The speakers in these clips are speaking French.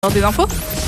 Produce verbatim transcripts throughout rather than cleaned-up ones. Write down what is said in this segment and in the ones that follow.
Des infos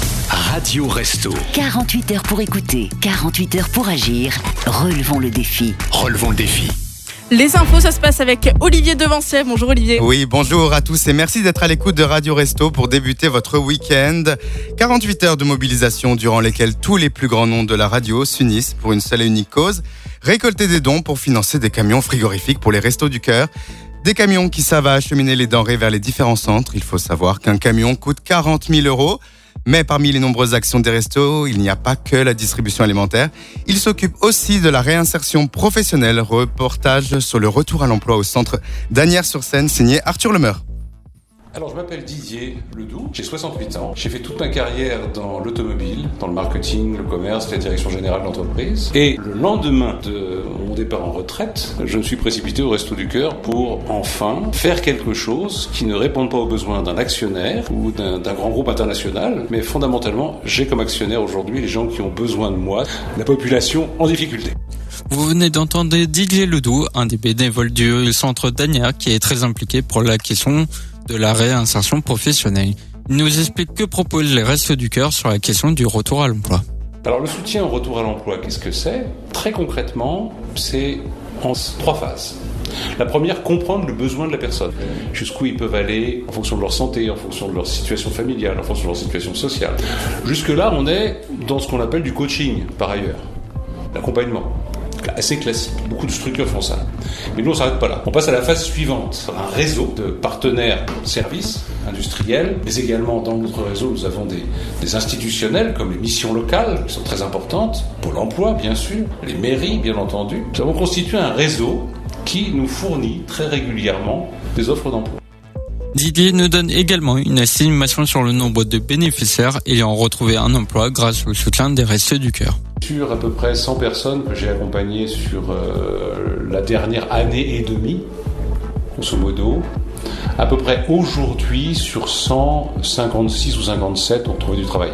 Radio Resto. quarante-huit heures pour écouter, quarante-huit heures pour agir. Relevons le défi. Relevons le défi. Les infos, ça se passe avec Olivier Devancier. Bonjour Olivier. Oui, bonjour à tous et merci d'être à l'écoute de Radio Resto pour débuter votre week-end. quarante-huit heures de mobilisation durant lesquelles tous les plus grands noms de la radio s'unissent pour une seule et unique cause, récolter des dons pour financer des camions frigorifiques pour les Restos du Cœur. Des camions qui savent acheminer les denrées vers les différents centres. Il faut savoir qu'un camion coûte quarante mille euros. Mais parmi les nombreuses actions des restos, il n'y a pas que la distribution alimentaire. Il s'occupe aussi de la réinsertion professionnelle. Reportage sur le retour à l'emploi au centre d'Asnières-sur-Seine, signé Arthur Lemeur. Alors je m'appelle Didier Ledoux, j'ai soixante-huit ans. J'ai fait toute ma carrière dans l'automobile, dans le marketing, le commerce, la direction générale d'entreprise. Et le lendemain de mon départ en retraite, je me suis précipité au Resto du Cœur pour enfin faire quelque chose qui ne réponde pas aux besoins d'un actionnaire ou d'un, d'un grand groupe international, mais fondamentalement, j'ai comme actionnaire aujourd'hui les gens qui ont besoin de moi, la population en difficulté. Vous venez d'entendre Didier Ledoux, un des bénévoles du centre d'Asnières qui est très impliqué pour la question de la réinsertion professionnelle. Il nous explique que proposent les Restos du Cœur sur la question du retour à l'emploi. Alors le soutien au retour à l'emploi, qu'est-ce que c'est ? Très concrètement, c'est en trois phases. La première, comprendre le besoin de la personne. Jusqu'où ils peuvent aller en fonction de leur santé, en fonction de leur situation familiale, en fonction de leur situation sociale. Jusque-là, on est dans ce qu'on appelle du coaching, par ailleurs. L'accompagnement. Assez classique. Beaucoup de structures font ça. Mais nous, on ne s'arrête pas là. On passe à la phase suivante. Un réseau de partenaires services industriels, mais également dans notre réseau, nous avons des, des institutionnels comme les missions locales, qui sont très importantes, Pôle emploi, bien sûr, les mairies, bien entendu. Nous avons constitué un réseau qui nous fournit très régulièrement des offres d'emploi. Didier nous donne également une estimation sur le nombre de bénéficiaires ayant retrouvé un emploi grâce au soutien des Restos du Cœur. Sur à peu près cent personnes que j'ai accompagnées sur euh, la dernière année et demie, grosso modo, à peu près aujourd'hui, sur cent cinquante-six ou cinquante-sept ont trouvé du travail.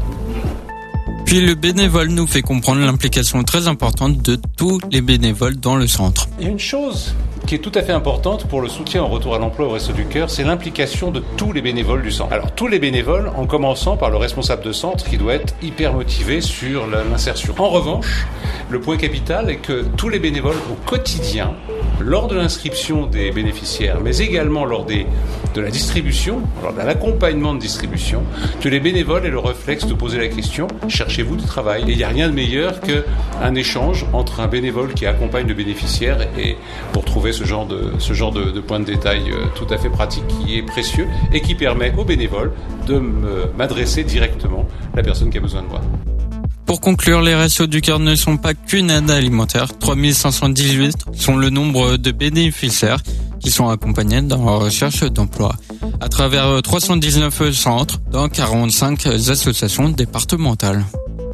Puis le bénévole nous fait comprendre l'implication très importante de tous les bénévoles dans le centre. Il y a une chose qui est tout à fait importante pour le soutien au retour à l'emploi au Resto du Cœur, c'est l'implication de tous les bénévoles du centre. Alors tous les bénévoles, en commençant par le responsable de centre qui doit être hyper motivé sur l'insertion. En revanche, le point capital est que tous les bénévoles au quotidien, lors de l'inscription des bénéficiaires, mais également lors des, de la distribution, lors de l'accompagnement de distribution, que les bénévoles aient le réflexe de poser la question « Cherchez-vous du travail ?» Et il n'y a rien de meilleur qu'un échange entre un bénévole qui accompagne le bénéficiaire et pour trouver ce genre de, ce genre de, de point de détail euh, tout à fait pratique qui est précieux et qui permet aux bénévoles de me, m'adresser directement à la personne qui a besoin de moi. Pour conclure, les Restos du Cœur ne sont pas qu'une aide alimentaire. trois mille cinq cent dix-huit sont le nombre de bénéficiaires qui sont accompagnés dans la recherche d'emploi à travers trois cent dix-neuf centres dans quarante-cinq associations départementales.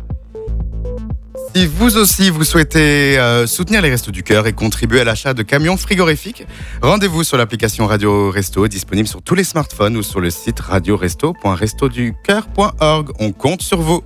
Si vous aussi vous souhaitez euh, soutenir les Restos du Cœur et contribuer à l'achat de camions frigorifiques, rendez-vous sur l'application Radio Resto disponible sur tous les smartphones ou sur le site radio resto point resto du cœur point org. On compte sur vous.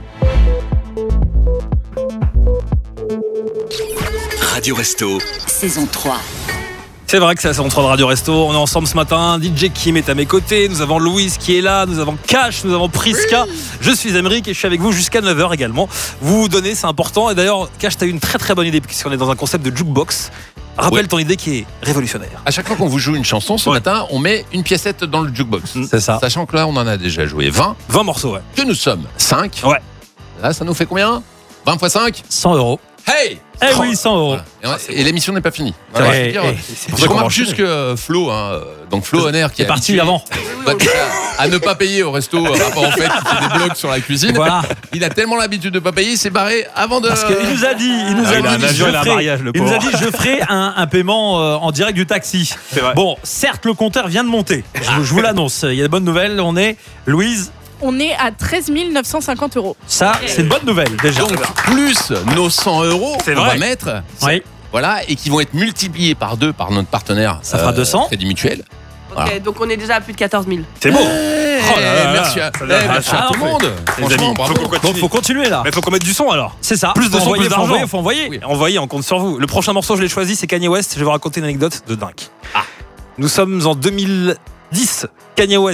Radio Resto. Saison trois. C'est vrai que c'est la saison trois de Radio Resto. On est ensemble ce matin. D J Kim est à mes côtés. Nous avons Louise qui est là. Nous avons Cash. Nous avons Priska. Oui. Je suis Aymeric et je suis avec vous jusqu'à neuf heures également. Vous vous donnez, c'est important. Et d'ailleurs, Cash, tu as eu une très très bonne idée puisqu'on est dans un concept de jukebox. Rappelle oui. ton idée qui est révolutionnaire. À chaque fois qu'on vous joue une chanson, ce ouais. matin, on met une piécette dans le jukebox. Mmh. C'est ça. Sachant que là, on en a déjà joué vingt. vingt morceaux, ouais. Que nous sommes cinq. Ouais. Là, ça nous fait combien ? vingt fois cinq ? cent euros. Hey ! Eh oui, cent euros. Voilà. Et, et l'émission n'est pas finie. Voilà, hey, dire, hey, je remarque juste que Flo, hein, donc Flo Honner qui est parti avant, bah, à, à ne pas payer au resto, rapport en fait, il fait des blogs sur la cuisine. Voilà. Il a tellement l'habitude de pas payer, il s'est barré avant de. Parce qu'il nous a dit, il nous ah, a, il dit, je ferai, mariage, il nous a dit, je ferai un, un paiement euh, en direct du taxi. C'est vrai. Bon, certes, le compteur vient de monter. Je, je vous l'annonce. Il y a de bonnes nouvelles. On est Louise. On est à treize mille neuf cent cinquante euros. Ça, c'est une bonne nouvelle, déjà. Donc, plus nos cent euros qu'on va mettre. Oui. Voilà, et qui vont être multipliés par deux par notre partenaire. Ça fera euh, deux cents. Crédit Mutuel. Ok, voilà. Donc on est déjà à plus de quatorze mille. C'est beau. Hey, oh là là, merci à, hey, merci à tout le monde. Franchement, bravo. Faut bon, faut continuer là. Mais faut qu'on mette du son alors. C'est ça. Plus de son, plus d'argent. d'argent. Faut envoyer, faut envoyer. Oui. Envoyer, on compte sur vous. Le prochain morceau, je l'ai choisi, c'est Kanye West. Je vais vous raconter une anecdote de dingue. Ah. Nous sommes en deux mille dix. Kanye West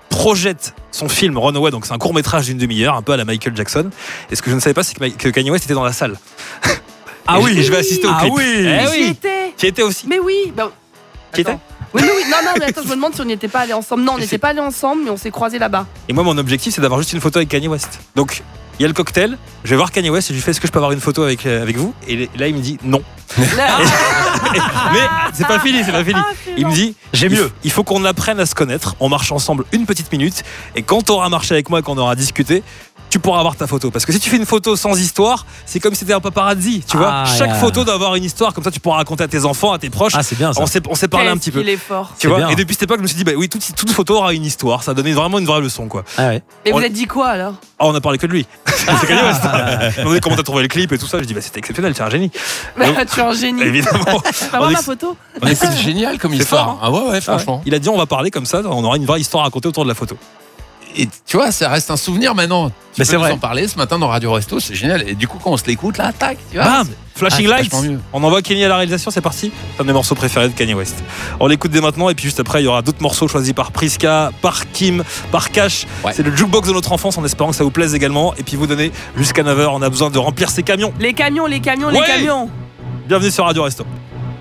projette son film Runaway, donc c'est un court-métrage d'une demi-heure, un peu à la Michael Jackson. Et ce que je ne savais pas, c'est que Kanye West était dans la salle. Ah et oui, je vais assister au clip. Ah oui, eh oui. J'y étais. Qui était aussi. Mais oui. Bah... Qui était Oui, mais oui. Non, non, mais attends, je me demande si on n'y était pas allés ensemble. Non, on n'était pas allés ensemble, mais on s'est croisés là-bas. Et moi, mon objectif, c'est d'avoir juste une photo avec Kanye West. Donc, il y a le cocktail, je vais voir Kanye West et je lui fais est-ce que je peux avoir une photo avec, euh, avec vous? Et là, il me dit non. Mais c'est pas fini, c'est pas fini. Il me dit j'ai mieux. Il faut qu'on apprenne à se connaître. On marche ensemble une petite minute. Et quand tu auras marché avec moi et qu'on aura discuté, tu pourras avoir ta photo. Parce que si tu fais une photo sans histoire, c'est comme si c'était un paparazzi. Tu vois, ah, chaque yeah. photo doit avoir une histoire. Comme ça, tu pourras raconter à tes enfants, à tes proches. Ah, c'est bien ça. On s'est, on s'est parlé Qu'est-ce un petit peu. Il est fort. Tu vois. Bien. Et depuis cette époque, je me suis dit bah oui, toute, toute photo aura une histoire. Ça a donné vraiment une vraie leçon, quoi. Ah ouais. Et on... vous avez dit quoi alors? Oh, on a parlé que de lui. C'est Kanye West. On m'a dit comment t'as trouvé le clip et tout ça. Je dis bah c'était exceptionnel, tu es un génie. Bah, Donc, tu es un génie. Évidemment. Tu vas voir ma photo. Mais c'est génial comme histoire. Fort, hein. Ah ouais, ouais, franchement. Ah ouais. Il a dit on va parler comme ça, on aura une vraie histoire à raconter autour de la photo. Et tu vois, ça reste un souvenir maintenant. Tu mais peux c'est nous vrai. en parler ce matin dans Radio Resto, c'est génial. Et du coup, quand on se l'écoute, là, tac, tu vois. Bam, Flashing ah, Lights. On envoie Kenny à la réalisation, c'est parti. C'est un des morceaux préférés de Kanye West. On l'écoute dès maintenant et puis juste après, il y aura d'autres morceaux choisis par Priska, par Kim, par Cash. Ouais. C'est le jukebox de notre enfance en espérant que ça vous plaise également. Et puis vous donnez jusqu'à neuf heures, on a besoin de remplir ces camions. Les camions, les camions, ouais. les camions. Bienvenue sur Radio Resto.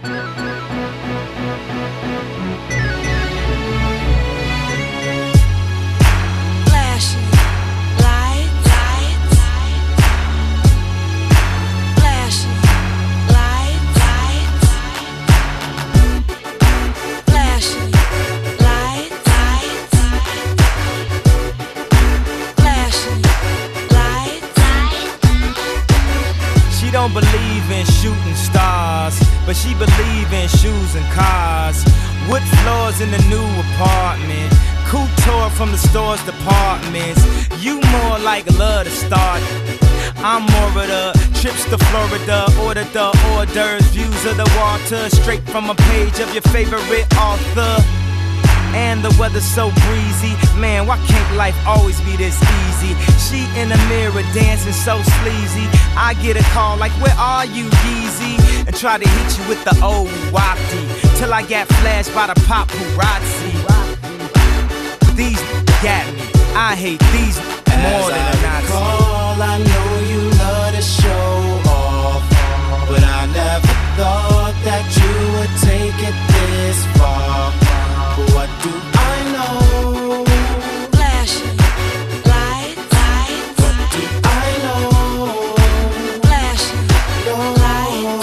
Don't believe in shooting stars, but she believe in shoes and cars. Wood floors in the new apartment, couture from the store's departments. You more like love to start. I'm more of the trips to Florida, order the hors d'oeuvres, views of the water, straight from a page of your favorite author. And the weather's so breezy. Man, why can't life always be this easy? She in the mirror dancing so sleazy. I get a call like, where are you, Yeezy? And try to hit you with the old wapty till I get flashed by the paparazzi. These got me. I hate these more than a Nazi. Call, I know you love to show off, but I never thought that you would take it this far. What do I know? Flashing lights, lights. What do I know? Flashing lights.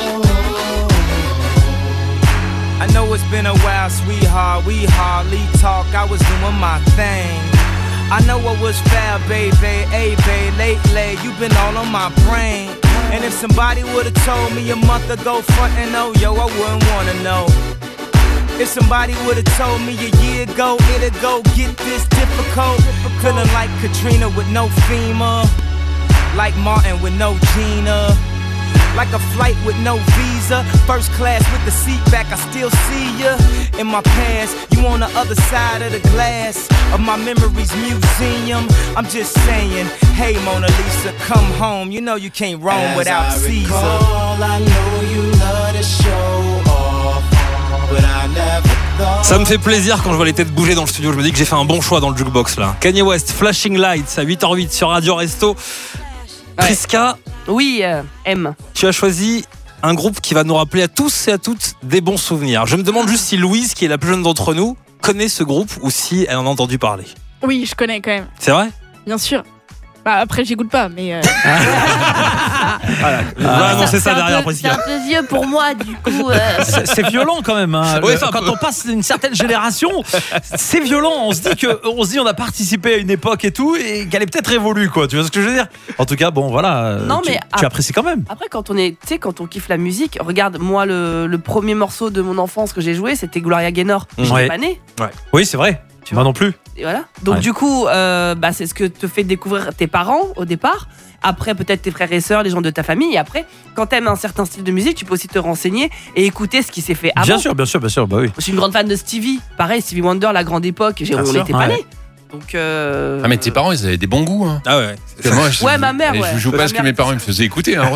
I know it's been a while, sweetheart. We hardly talk. I was doing my thing. I know I was fair, baby. Hey, babe, lately you've been all on my brain. And if somebody would've told me a month ago, front and oh, yo, I wouldn't wanna know. If somebody would've told me a year ago, it'd go get this difficult. Feeling like Katrina with no FEMA, like Martin with no Gina, like a flight with no visa, first class with the seat back, I still see ya. In my past, you on the other side of the glass of my memories museum. I'm just saying, hey Mona Lisa, come home. You know you can't roam As without I Caesar. Recall, I know you love to show off, but I never thought. Ça me fait plaisir quand je vois les têtes bouger dans le studio. Je me dis que j'ai fait un bon choix dans le jukebox là. Kanye West, Flashing Lights à huit heures huit sur Radio Resto. Ouais. Priska, oui, euh, M. Tu as choisi un groupe qui va nous rappeler à tous et à toutes des bons souvenirs. Je me demande juste si Louise, qui est la plus jeune d'entre nous, connaît ce groupe ou si elle en a entendu parler. Oui, je connais quand même. C'est vrai ? Bien sûr. Bah, après, j'écoute pas, mais. Euh... voilà. On va annoncer ça derrière, Prisca. C'est un peu vieux pour moi, du coup. Euh... C'est, c'est violent quand même. Hein. Oui, Le, quand peu. on passe une certaine génération, c'est violent. On se dit que, on se dit, on a participé à une époque et tout, et qu'elle est peut-être révolue, quoi. Tu vois ce que je veux dire ? En tout cas, bon, voilà. Non, tu, mais tu après, apprécies quand même. Après, quand on est, tu sais, quand on kiffe la musique, regarde, moi, le, le premier morceau de mon enfance que j'ai joué, c'était Gloria Gaynor. Ouais. J'étais pas née. Ouais. Oui, c'est vrai. Tu Moi vois. non plus. Et voilà. Donc Ouais. du coup, euh, bah, c'est ce que te fait découvrir tes parents au départ. Après, peut-être tes frères et sœurs, les gens de ta famille. Et après, quand t'aimes un certain style de musique, tu peux aussi te renseigner et écouter ce qui s'est fait avant. Bien sûr, bien sûr, bien sûr. Bah oui. Je suis une grande fan de Stevie. Pareil, Stevie Wonder, la grande époque. J'ai, Bien on sûr, n'était pas ouais. nés. Donc. Euh... Ah mais tes parents ils avaient des bons goûts. Hein. Ah ouais. Moi, je, ouais, ma mère. Ouais. Je joue pas ce que mes parents me faisaient écouter. Hein,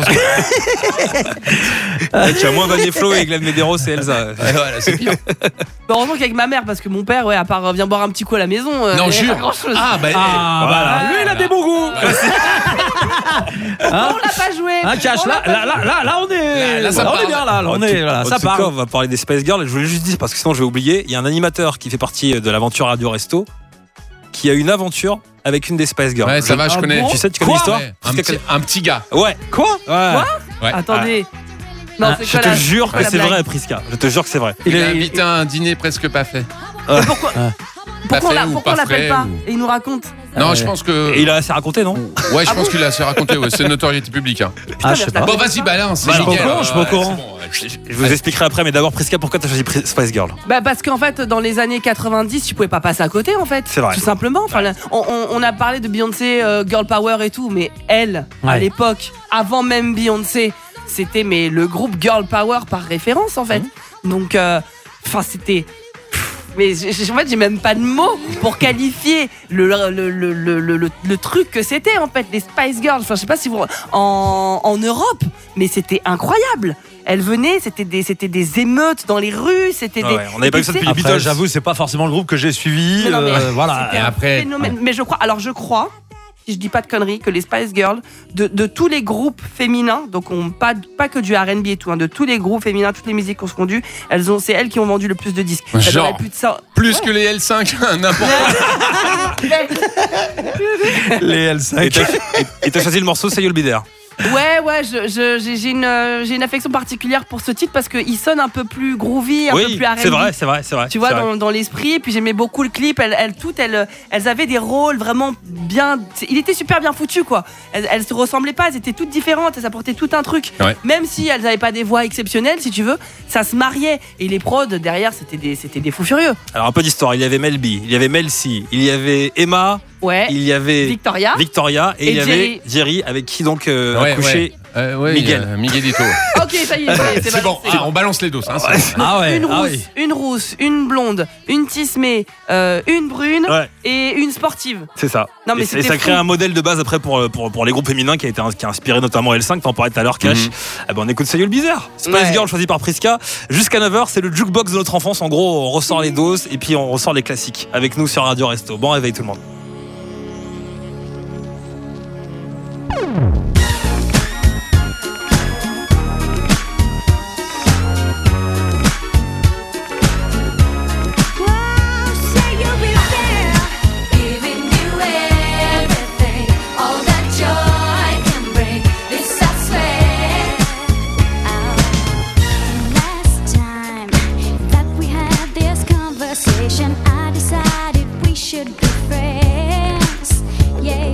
tu as moins Vanny Flo et Glenn Medeiros et Elsa. Ouais, voilà, c'est pire. Heureusement qu'avec ma mère, parce que mon père, ouais, à part vient boire un petit coup à la maison. Euh, non, jure. Ah bah, ah, voilà. Lui, il a des bons goûts. Hein, on l'a pas joué. Un cache là, là, là, là, là, on est, là, là, là, on est bien là, là on est, là, ça parle. On va parler des Spice Girls. Je voulais juste dire parce que sinon je vais oublier. Il y a un animateur qui fait partie de l'aventure Radio Resto qui a une aventure avec une des Spice Girls. Ouais, ça va, je ah connais. Bon tu sais, tu connais l'histoire ouais. un, petit, un petit gars. Ouais. Quoi ouais. Quoi ouais. Attendez. Ah. Non, ah, je te jure que c'est vrai, Priska. Je te jure que c'est vrai. Il, il a invité à un dîner presque pas fait. Euh. Pourquoi Pourquoi, la, pourquoi on l'appelle pas ou... Et il nous raconte. Non, euh, je pense que. Et il a assez raconté, non? Ouais, je ah pense bon qu'il a assez raconté. Ouais, c'est une notoriété publique. Hein. Ah, je sais pas. Bon, vas-y, balance. Bah, je suis pas au courant. Je suis pas au courant. Je, je vous expliquerai après, mais d'abord, Priska, pourquoi t'as choisi Spice Girl? Bah, parce qu'en fait, dans les années quatre-vingt-dix, tu pouvais pas passer à côté, en fait. C'est vrai. Tout simplement. Enfin, là, on, on, on a parlé de Beyoncé, euh, Girl Power et tout, mais elle, ouais. à l'époque, avant même Beyoncé, c'était mais le groupe Girl Power par référence, en fait. Mmh. Donc, enfin, euh, c'était. Mais en fait, j'ai même pas de mots pour qualifier le, le, le, le, le, le truc que c'était, en fait, les Spice Girls. Enfin, je sais pas si vous. En, en Europe, mais c'était incroyable. Elles venaient, c'était des, c'était des émeutes dans les rues, c'était ah ouais, des. On n'avait pas vu ça depuis les Beatles. J'avoue, c'est pas forcément le groupe que j'ai suivi. Mais non, mais euh, voilà. Et après. Phénomène. Ouais. Mais je crois. Alors, je crois. Si je dis pas de conneries, que les Spice Girls, de, de tous les groupes féminins, donc on, pas, pas que du R and B et tout, hein, de tous les groupes féminins, toutes les musiques confondues, elles ont, c'est elles qui ont vendu le plus de disques. Genre, plus, de ça... plus ouais. que les L cinq, n'importe quoi. Les L cinq. Et t'as choisi le morceau Say You'll Be There. Ouais, ouais, je, je, j'ai, une, j'ai une affection particulière pour ce titre parce qu'il sonne un peu plus groovy, un oui, peu plus R and B. C'est vrai, c'est vrai, c'est vrai. Tu vois, dans, dans l'esprit. Et puis j'aimais beaucoup le clip. Elles, elles toutes, elles, elles avaient des rôles vraiment bien. Il était super bien foutu, quoi. Elles, elles se ressemblaient pas, elles étaient toutes différentes, elles apportaient tout un truc. Ouais. Même si elles avaient pas des voix exceptionnelles, si tu veux, ça se mariait. Et les prods derrière, c'était des, c'était des fous furieux. Alors un peu d'histoire. Il y avait Mel B, il y avait Mel C, il y avait Emma. Ouais. Il y avait Victoria. Victoria et, et il y Jerry. avait Jerry avec qui donc euh, ouais, a couché ouais. Euh, ouais, Miguel. Euh, Miguelito. Ok, ça y est, c'est, c'est, c'est bon. C'est ah, on balance les doses. Hein, c'est ah ouais. Une rousse, ah oui. une rousse, une blonde, une tismée, euh, une brune ouais. et une sportive. C'est ça. Non, mais et, et ça crée un modèle de base après pour, pour, pour les groupes féminins qui a été qui a inspiré notamment L cinq. T'en parlais tout à l'heure, Cash. Mm-hmm. Eh ben, on écoute Say You'll Be There. Spice ouais. Girl choisi par Priska. Jusqu'à neuf heures, c'est le jukebox de notre enfance. En gros, on ressort les doses et puis on ressort les classiques avec nous sur Radio Resto. Bon réveil tout le monde. I decided we should be friends. Yeah.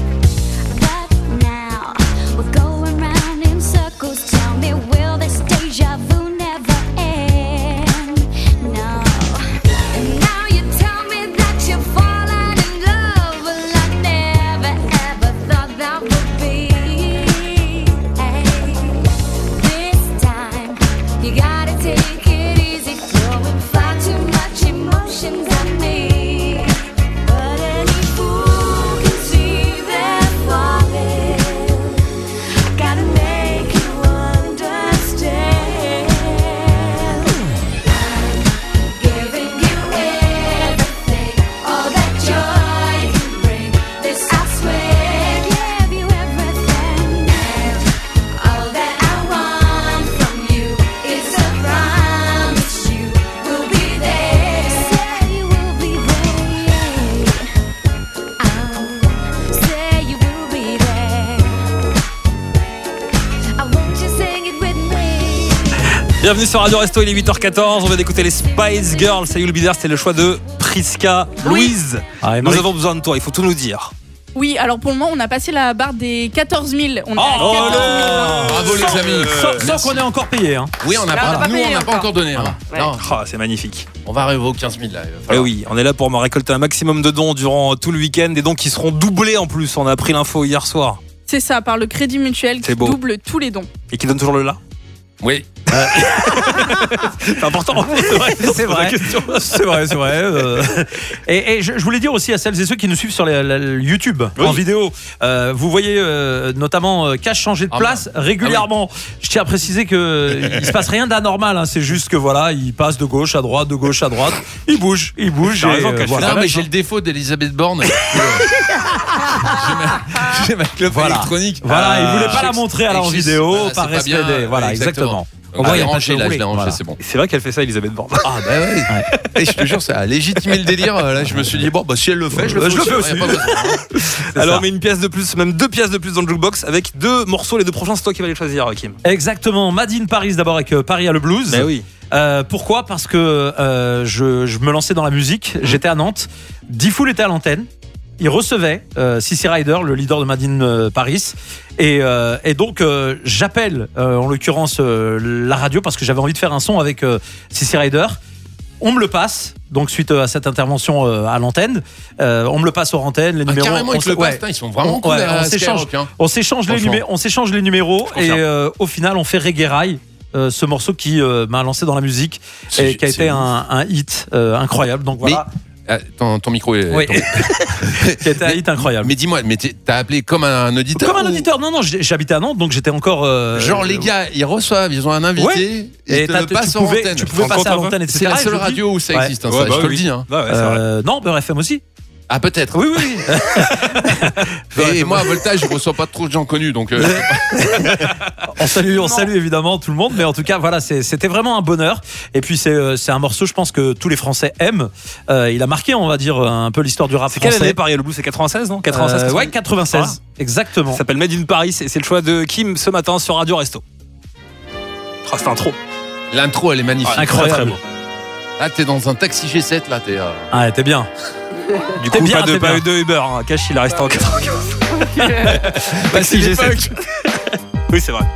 Bienvenue sur Radio Resto, il est huit heures quatorze. On vient d'écouter les Spice Girls. Say You'll Be There, c'était le choix de Priska. Oui. Louise, Ah, et nous Marie- avons besoin de toi, il faut tout nous dire. Oui, alors pour le moment, on a passé la barre des quatorze mille. On est à Oh, quatorze mille. Bravo les amis. Sans, sans qu'on ait encore payé. Hein. Oui, on n'a Là, on pas, n'a pas nous payé on n'a pas encore. encore donné. hein. Ouais. Non, Ah, c'est magnifique. on va arriver aux quinze mille là. il va Eh falloir. oui, on est là pour me récolter un maximum de dons durant tout le week-end. Des dons qui seront doublés en plus. On a appris l'info hier soir. C'est ça, par le Crédit Mutuel C'est qui beau. double tous les dons. Et qui donne toujours le là. Oui. C'est important. C'est vrai, c'est vrai. C'est vrai, c'est vrai. Euh, Et, et je, je voulais dire aussi à celles et ceux qui nous suivent sur les, les- les YouTube Oui. en vidéo, euh, vous voyez euh, notamment euh, Cash changer de Ah, place régulièrement. Je tiens à préciser que il se passe rien d'anormal. Hein, c'est juste que voilà, il passe de gauche à droite, de gauche à droite. Il bouge, il bouge. T'as et, raison, euh, Cash. voilà. Non, mais j'ai le défaut d'Elisabeth Borne. J'ai ma, j'ai ma clope Voilà. électronique. Voilà, il voulait pas Ah, la montrer à la en je- vidéo voilà, par c'est pas respect bien. des. Voilà, exactement. Au moins, il y a pas de rangé, là, je l'ai rangé, Voilà. c'est bon. C'est vrai qu'elle fait ça, Elisabeth Borne. Ah bah ouais. Et je te jure, ça a légitimé le délire. Là, je me suis dit, bon, bah si elle le fait, je le fais Je le fais aussi. aussi. Y a pas besoin. Alors, ça. on met une pièce de plus, même deux pièces de plus dans le jukebox avec deux morceaux. Les deux prochains, c'est toi qui vas les choisir, Kim. Exactement. Made in Paris d'abord avec euh, Paris à le blues. Ben oui. Euh, pourquoi Parce que euh, je, je me lançais dans la musique. J'étais à Nantes. Diffoul était à l'antenne. Il recevait euh, Sissi Rider, le leader de Made in euh, Paris. Et, euh, et donc, euh, j'appelle euh, en l'occurrence euh, la radio parce que j'avais envie de faire un son avec euh, Sissi Rider. On me le passe, donc suite à cette intervention euh, à l'antenne, euh, on me le passe hors antenne, les Ah, numéros. carrément, on ils te le se- ouais. passent, putain, ils sont vraiment On- cool ouais, à on s'échange, Skyrock, hein. on s'échange les Franchement. numéros, on s'échange les numéros et confirme. euh, au final, on fait Reggae Rail. Euh, ce morceau qui euh, m'a lancé dans la musique C'est- et qui a c'est été ouf. un, un hit euh, incroyable. Donc voilà, Ah, ton, ton micro est. Oui. ton- qui a été un hit incroyable. Mais dis-moi, mais t'es- t'as appelé comme un auditeur Comme un ou- auditeur, non, non, j'ai- j'habitais à Nantes, donc j'étais encore. euh, Genre les gars, ils reçoivent, ils ont un invité, Ouais. et Et ils te t'as- le tu passent en pouvais- antenne. tu pouvais Tu te rends passer à compte, l'antenne, hein et cetera. C'est la Et seule je dis- radio où ça Ouais. existe, hein, Ouais, ça, bah je te oui. le dis. Hein. Ouais, ouais, c'est vrai. Euh, non, Beurre F M aussi. Ah peut-être. Oui, oui. oui. Et, et moi à Voltage, je reçois pas trop de gens connus, donc. euh, On salue, on salue évidemment tout le monde, mais en tout cas, voilà, c'est- c'était vraiment un bonheur. Et puis c'est euh, c'est un morceau, je pense que tous les Français aiment. Euh, il a marqué, on va dire, un peu l'histoire du rap C'est quelle français. année Paris à le Blues? C'est quatre-vingt-seize, non quatre-vingt-seize Euh, ouais, quatre-vingt-seize, exactement. Ça s'appelle Made in Paris. C'est c'est le choix de Kim ce matin sur Radio Resto. Oh, c'est intro. L'intro, elle est magnifique. Incroyable. Très, très beau. Là, t'es dans un taxi G sept, là, t'es. euh, Ah, t'es bien. Du T'es coup, bien, pas, de, t'es pas bien. de Uber. Hein. Cash, il reste en Bah, c'est G sept. l'époque. Oui, c'est vrai.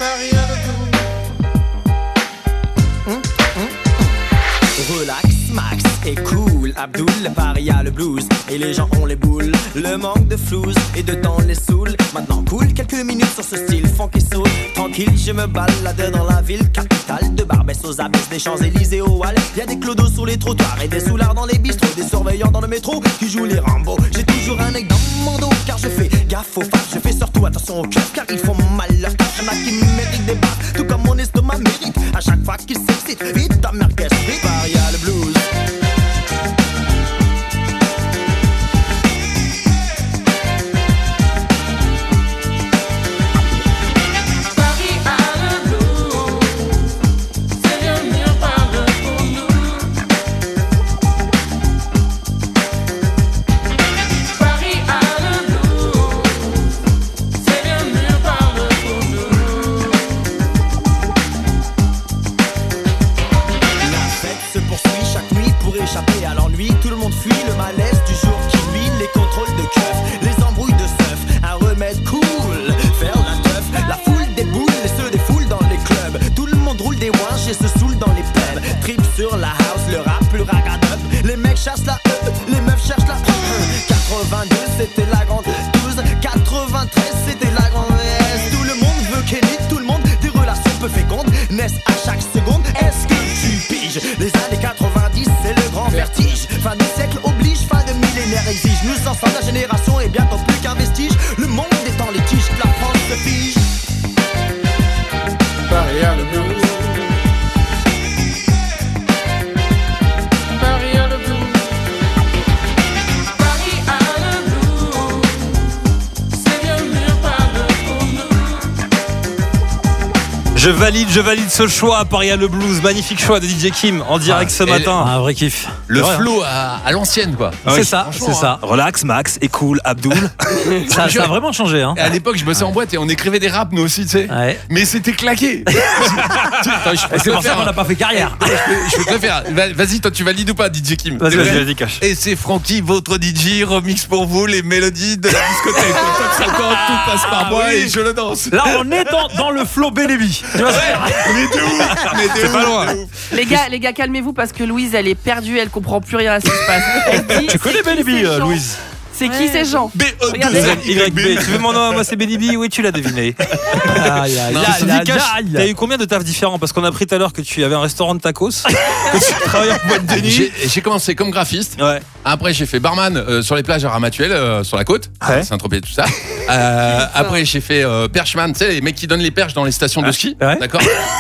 Relax, Max et cool. Abdul, Paris a le blues. Et les gens ont les boules. Le manque de flouze et de temps les saoule. Maintenant, cool, quelques minutes sur ce style funky soul. Tranquille, je me balade dans la ville capitale. De Barbès aux abysses, des Champs-Élysées au Halles. Y'a des clodos sous les trottoirs et des soulards dans les bistrots. Des surveillants dans le métro qui jouent les Rambo. J'ai toujours un œil dans mon dos car je fais gaffe aux femmes. Je fais surtout attention aux keufs car ils font mal leur tâche. Y'en a qui méritent des baffes, tout comme mon estomac mérite. À chaque fois qu'ils s'excitent, vite ta merguez, vite. Paris a le blues. La fête se poursuit chaque nuit pour échapper à l'ennui. Tout le monde fuit le malaise du jour qui nuit. Les contrôles de keufs, les embrouilles de seuf. Un remède cool, faire la teuf. La foule déboule et se défoule dans les clubs. Tout le monde roule des ouinches et se saoule dans les pubs. Trip sur la house, le rap, le ragadub. Les mecs chassent la E, les meufs cherchent la E. quatre-vingt-deux c'était la grande douze. quatre-vingt-treize c'était la grande S. Tout le monde veut Kenny, tout le monde des relations peu fécondes naissent à chaque seconde. Est-ce que tu piges? Les années quatre-vingt-dix c'est le grand vertige. Fin du siècle oblige, fin de millénaire exige. Nous ensemble la génération est bientôt plus qu'un vestige. Le monde est en litige, la France se fige. Paris a le blues. Paris a le blues. Paris a le blues. C'est bien mieux pas de nous. Je valide, je valide ce choix à Paris à le Blues. Magnifique choix de D J Kim en direct ce et- matin. Un vrai kiff. Le Ouais, hein. flow à, à l'ancienne, quoi. Ah C'est oui, ça, franchement, c'est ça. Relax, Max et cool, Abdul. Ça, ça a vraiment changé, hein. Et à l'époque, je bossais en boîte et on écrivait des raps, nous aussi, tu sais. Ouais. Mais c'était claqué. Attends, je peux Et te c'est le pour ça faire, qu'on n'a hein. pas fait carrière. Je peux, je peux te le faire. Va- Vas-y, toi, tu valides ou pas, D J Kim? Vas-y, C'est vas-y, vrai vas-y, cache. Et c'est Francky, votre D J, remix pour vous, les mélodies de la discothèque. Au top cinquante, tout passe par moi oui. et je le danse. Là, on est dans, dans le flow Bélébi. Tu vois ce que je veux dire? Mais de ouf. Mais de C'est ouf, pas loin. de ouf. Les gars, les gars, calmez-vous parce que Louise, elle est perdue, elle comprend plus rien à ce qui se passe. Elle dit, Tu connais c'est qui Bélébi, ces euh, gens Louise? C'est qui ces gens? B E deux Y B. Tu veux mon nom? Moi c'est Benny B. Oui, tu l'as deviné. Aïe, aïe, aïe. T'as eu combien de tafs différents? Parce qu'on a appris tout à l'heure que tu avais un restaurant de tacos, que tu travaillais en boîte de nuit. J'ai, j'ai commencé comme graphiste. Ouais. Après, j'ai fait barman euh, sur les plages à Ramatuelle, euh, sur la côte, ouais. Saint-Tropez, tout ça. Euh, après, j'ai fait euh, perchman, tu sais, les mecs qui donnent les perches dans les stations de ski. Ouais. D'accord.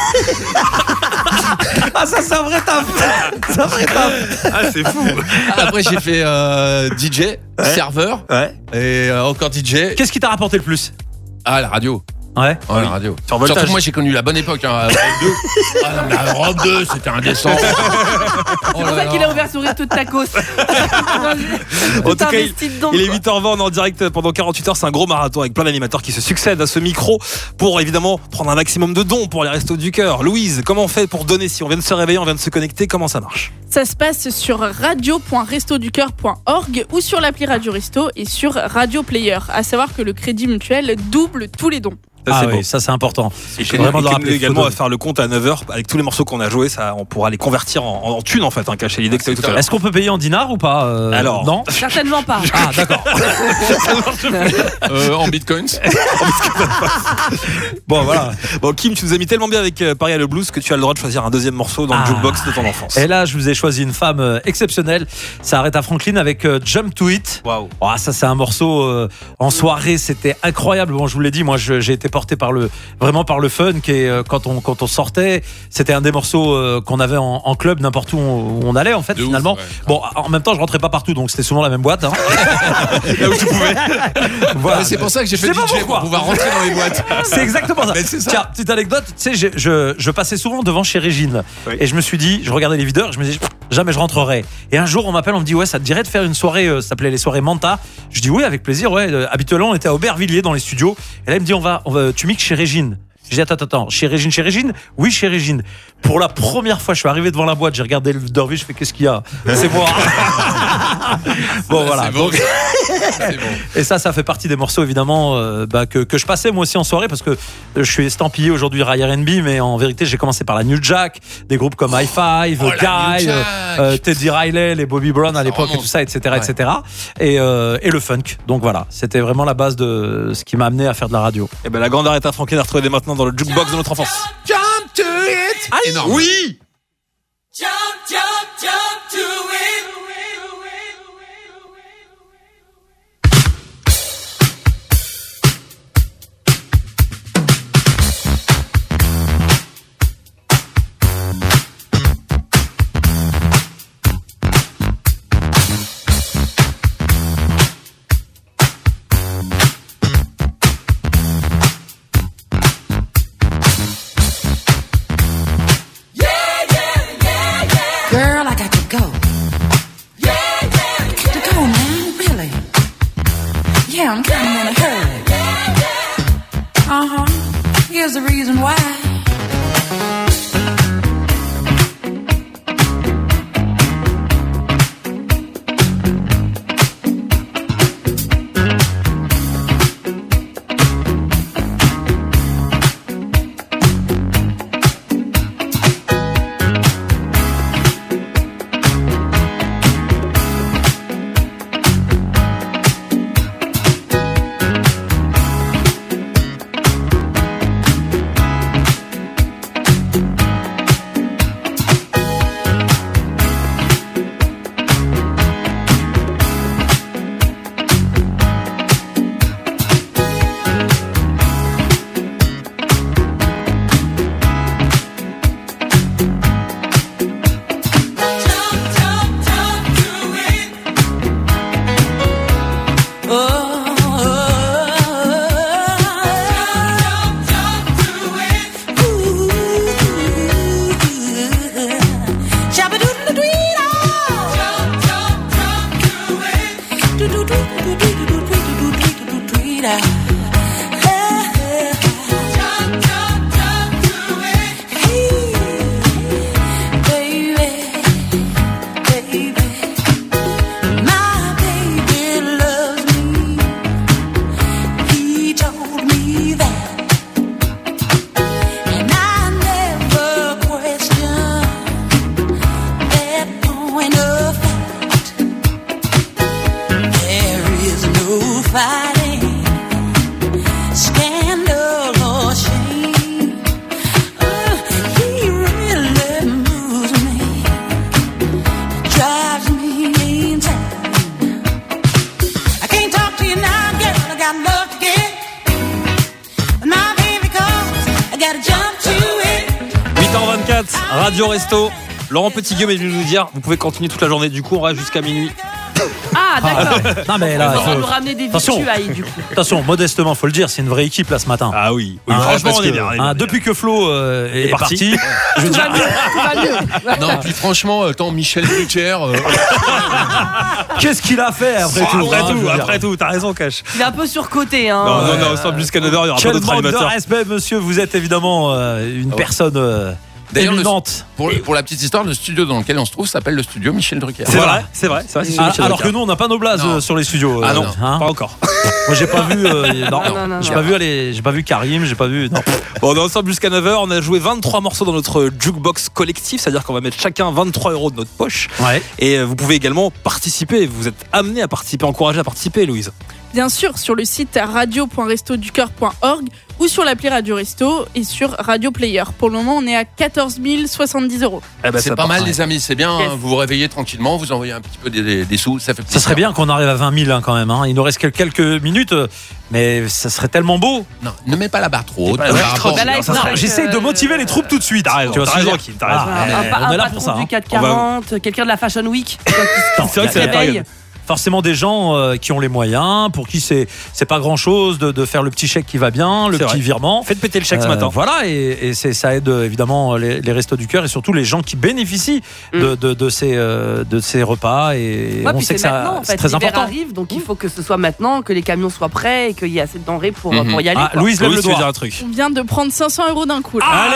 Ah, ça, c'est un vrai taf. C'est un vrai taf. Ah, c'est fou. Après, j'ai fait euh, D J, ouais. serveur, ouais. et euh, encore D J. Qu'est-ce qui t'a rapporté le plus? Ah, la radio. Ouais, ouais, la radio. Sur Voltage. Surtout que moi j'ai connu la bonne époque. Hein, ah, non, mais Europe deux, c'était indécent. C'est pour ça qu'il a ouvert sur Resto de Tacos. En tout cas, il, il est huit heures vingt, on est en direct pendant quarante-huit heures. C'est un gros marathon avec plein d'animateurs qui se succèdent à ce micro pour évidemment prendre un maximum de dons pour les Restos du Cœur. Louise, comment on fait pour donner? Si on vient de se réveiller, on vient de se connecter, comment ça marche? Ça se passe sur radio point resto du cœur point org ou sur l'appli Radio Resto et sur Radio Player. À savoir que le Crédit Mutuel double tous les dons. Ça, ah c'est oui, bon. ça c'est important. Et c'est vraiment de rappeler également à faire le compte à neuf heures avec tous les morceaux qu'on a joués, ça on pourra les convertir en, en thunes en fait, hein, caché l'idée ah, que tu tout à l'heure. Est-ce qu'on peut payer en dinars ou pas euh, Alors non. Certainement pas. Ah d'accord. euh, en bitcoins. Bon voilà. Bon Kim, tu nous as mis tellement bien avec euh, Paris à le blues que tu as le droit de choisir un deuxième morceau dans ah. le jukebox de ton enfance. Et là, je vous ai choisi une femme euh, exceptionnelle. C'est Aretha Franklin avec euh, Jump to It. Waouh. Oh, ça c'est un morceau euh, en soirée, c'était incroyable. Bon, je vous l'ai dit, moi je, j'ai été porté par le vraiment par le fun qui est quand on quand on sortait, c'était un des morceaux euh, qu'on avait en, en club n'importe où on, où on allait en fait de finalement. Ouf, ouais. Bon, en même temps, je rentrais pas partout donc c'était souvent la même boîte hein. Là où tu pouvais. Voilà. Mais c'est pour ça que j'ai fait D J pour pouvoir rentrer dans les boîtes. C'est exactement ça. Mais c'est ça. Tiens, petite anecdote, tu sais je, je je passais souvent devant chez Régine oui. et je me suis dit, je regardais les videurs, je me disais jamais je rentrerai. Et un jour on m'appelle, on me dit ouais, ça te dirait de faire une soirée euh, ça s'appelait les soirées Manta. Je dis oui, avec plaisir, ouais, euh, habituellement on était à Aubervilliers dans les studios et là il me dit on va on va tu mixes chez Régine. J'ai dit attends attends, chez Régine, chez Régine, oui chez Régine. Pour la première fois, je suis arrivé devant la boîte, j'ai regardé le Dorville, je fais qu'est-ce qu'il y a? C'est moi. Bon voilà. C'est bon. Donc, c'est bon. Et ça, ça fait partie des morceaux évidemment euh, bah, que que je passais moi aussi en soirée parce que je suis estampillé aujourd'hui rail R and B, mais en vérité j'ai commencé par la New Jack, des groupes comme High Five, oh, Guy, euh, Teddy Riley, les Bobby Brown à l'époque et tout ça, et cetera, ouais. et cetera. Et euh, et le funk. Donc voilà, c'était vraiment la base de ce qui m'a amené à faire de la radio. Et ben la grande Aretha Franklin est retrouvée dès maintenant dans le jukebox de notre enfance. Jump to it. Ah, énorme. Oui. Jump, jump, jump to it. Girl, I got to go. Yeah, yeah, yeah. Got to go now, really. Yeah, I'm kind of in a hurry. Yeah, yeah. Uh huh. Here's the reason why. There is nobody. Scandal or shame. Oh, he really moves me. Drives me insane. I can't talk to you now, girl. I got love to give. My baby calls. I gotta jump to it. huit heures vingt-quatre, Radio Resto. Laurent Petit-Guillaume est venu nous dire, vous pouvez continuer toute la journée, du coup on reste jusqu'à minuit. Ah, d'accord. Non, mais là, On va faut- nous ramener des Attention. victuailles, du coup. Attention, modestement, faut le dire, c'est une vraie équipe là ce matin. Ah oui, oui, Hein, franchement parce on est que, bien. on est bien, hein, on est bien. depuis que Flo euh, est, Est parti. parti, je veux Tout dire, va mieux, tout va mieux. Non, puis franchement, attends, Michel Drucker. euh, qu'est-ce qu'il a fait après Après tout tout, hein, je veux dire. après tout, t'as raison, Cash. Il est un peu surcoté, hein. Non, non, non, sans jusqu'à neuf heures, il y aura pas Quel d'autres manque de animateurs. respect, monsieur, vous êtes évidemment euh, une ouais. personne euh, D'ailleurs, le- éminente. pour, pour la petite histoire, le studio dans lequel on se trouve s'appelle le studio Michel Drucker. C'est vrai, c'est vrai, c'est vrai. c'est Ah, Michel alors Drucker. que nous, on n'a pas nos blazes Non. euh, sur les studios. Ah euh, non, hein. Pas encore. Moi, j'ai pas vu. euh, non, Non, non, j'ai non. pas vu aller, j'ai pas vu Karim, j'ai pas vu. Non. Bon, on est ensemble jusqu'à neuf heures, on a joué vingt-trois morceaux dans notre jukebox collectif, c'est-à-dire qu'on va mettre chacun vingt-trois euros de notre poche. Ouais. Et euh, vous pouvez également participer, vous êtes amené à participer, encouragé à participer, Louise. Bien sûr, sur le site radio point resto du cœur point org ou sur l'appli Radio Resto et sur Radio Player. Pour le moment, on est à quatorze mille soixante-dix euros. Eh ben, C'est ça pas part. mal, les amis, c'est bien. Yes. hein, Vous vous réveillez tranquillement, vous envoyez un petit peu des, des- des sous, ça fait plaisir. Ça serait bien qu'on arrive à vingt mille hein, quand même. Hein. Il nous reste que quelques minutes, euh, mais ça serait tellement beau. Non, ne mets pas la barre trop haute. pas la par barre rapport- trop Bah là, il ça faudrait serait- que- J'essaye de motiver les troupes tout de suite. T'as raison, Tu vois t'as ce que je veux raison, dire Kim, t'as raison. Ah, Un, mais pa- on un est là patron pour ça. du hein. quatre quarante, quelqu'un de la Fashion Week. C'est vrai que c'est la période. Forcément des gens euh, qui ont les moyens, pour qui c'est c'est pas grand chose de, de faire le petit chèque qui va bien, le C'est petit vrai. virement. Faites péter le chèque ce Euh, matin. Voilà, et, et c'est, ça aide euh, évidemment les, les restos du cœur et surtout les gens qui bénéficient de, de, de ces, euh, de ces repas. Et Ouais, on puis sait que c'est ça, maintenant, en c'est fait. très L'hiver important. arrive, donc il faut que ce soit maintenant, que les camions soient prêts et qu'il y ait assez de denrées pour, Mhm. pour y aller. Ah, quoi. Louise lève Louise, le tu veux dire doigt. un truc. On vient de prendre cinq cents euros d'un coup. là. Allez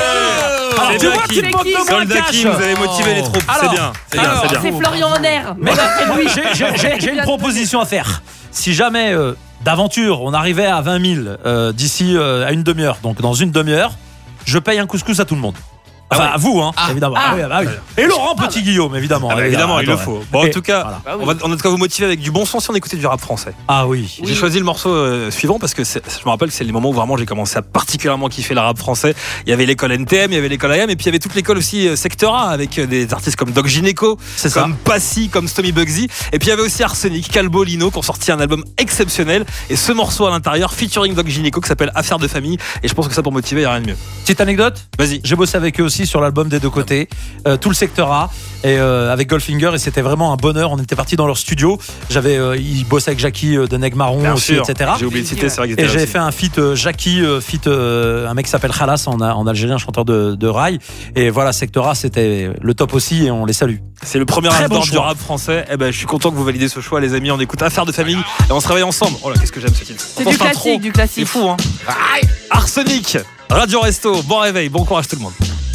Alors, C'est tu bien, vois, Kim. tu te moques de moi, Soldat Cash. Kim, vous avez motivé les troupes. C'est Alors, bien, c'est bien, alors, c'est bien. C'est Florian Honner. Mais j'ai, j'ai- j'ai- j'ai une proposition à faire. Si jamais euh, d'aventure on arrivait à vingt mille euh, d'ici euh, à une demi-heure, donc dans une demi-heure, je paye un couscous à tout le monde. Enfin, à vous, hein, évidemment. Ah. Ah oui, ah oui. Et Laurent Petit-Guillaume, évidemment. Ah bah, évidemment, il le Attends, faut. ouais. Bon, en Et tout cas, voilà. Ah oui. on va on a de quoi vous motiver avec du bon sens si on écoutait du rap français. Ah oui. J'ai choisi le morceau euh, suivant parce que c'est- je me rappelle que c'est les moments où vraiment j'ai commencé à particulièrement kiffer le rap français. Il y avait l'école N T M, il y avait l'école A M et puis il y avait toute l'école aussi euh, Secteur A avec euh, des artistes comme Doc Gynéco, C'est ça. comme Passy, comme Stomy Bugsy. Et puis il y avait aussi Arsenic, Calbo, Lino qui ont sorti un album exceptionnel. Et ce morceau à l'intérieur featuring Doc Gynéco qui s'appelle Affaire de famille. Et je pense que ça pour motiver, il n'y a rien de mieux. Petite anecdote. Vas-y. J'ai bossé avec eux aussi sur l'album des deux côtés, euh, tout le secteur A, et euh, avec Goldfinger, et c'était vraiment un bonheur. On était partis dans leur studio. J'avais, euh, ils bossaient avec Jackie euh, de Neg Marron Bien aussi, sûr. et cetera. J'ai oublié de citer, c'est vrai qu'ils Et étaient là j'avais aussi. fait un feat euh, Jackie, euh, feat euh, un mec qui s'appelle Khalas en, en algérien, chanteur de, de rail. Et voilà, secteur A, c'était le top aussi, et on les salue. C'est le premier Très album bon du choix. rap français. Eh ben, je suis content que vous validez ce choix, les amis. On écoute Affaire de famille et on se réveille ensemble. Oh là, qu'est-ce que j'aime ce titre. C'est On du pense pas trop. classique, du classique. C'est fou, hein. Arsenic, Radio Resto, bon réveil, bon courage tout le monde.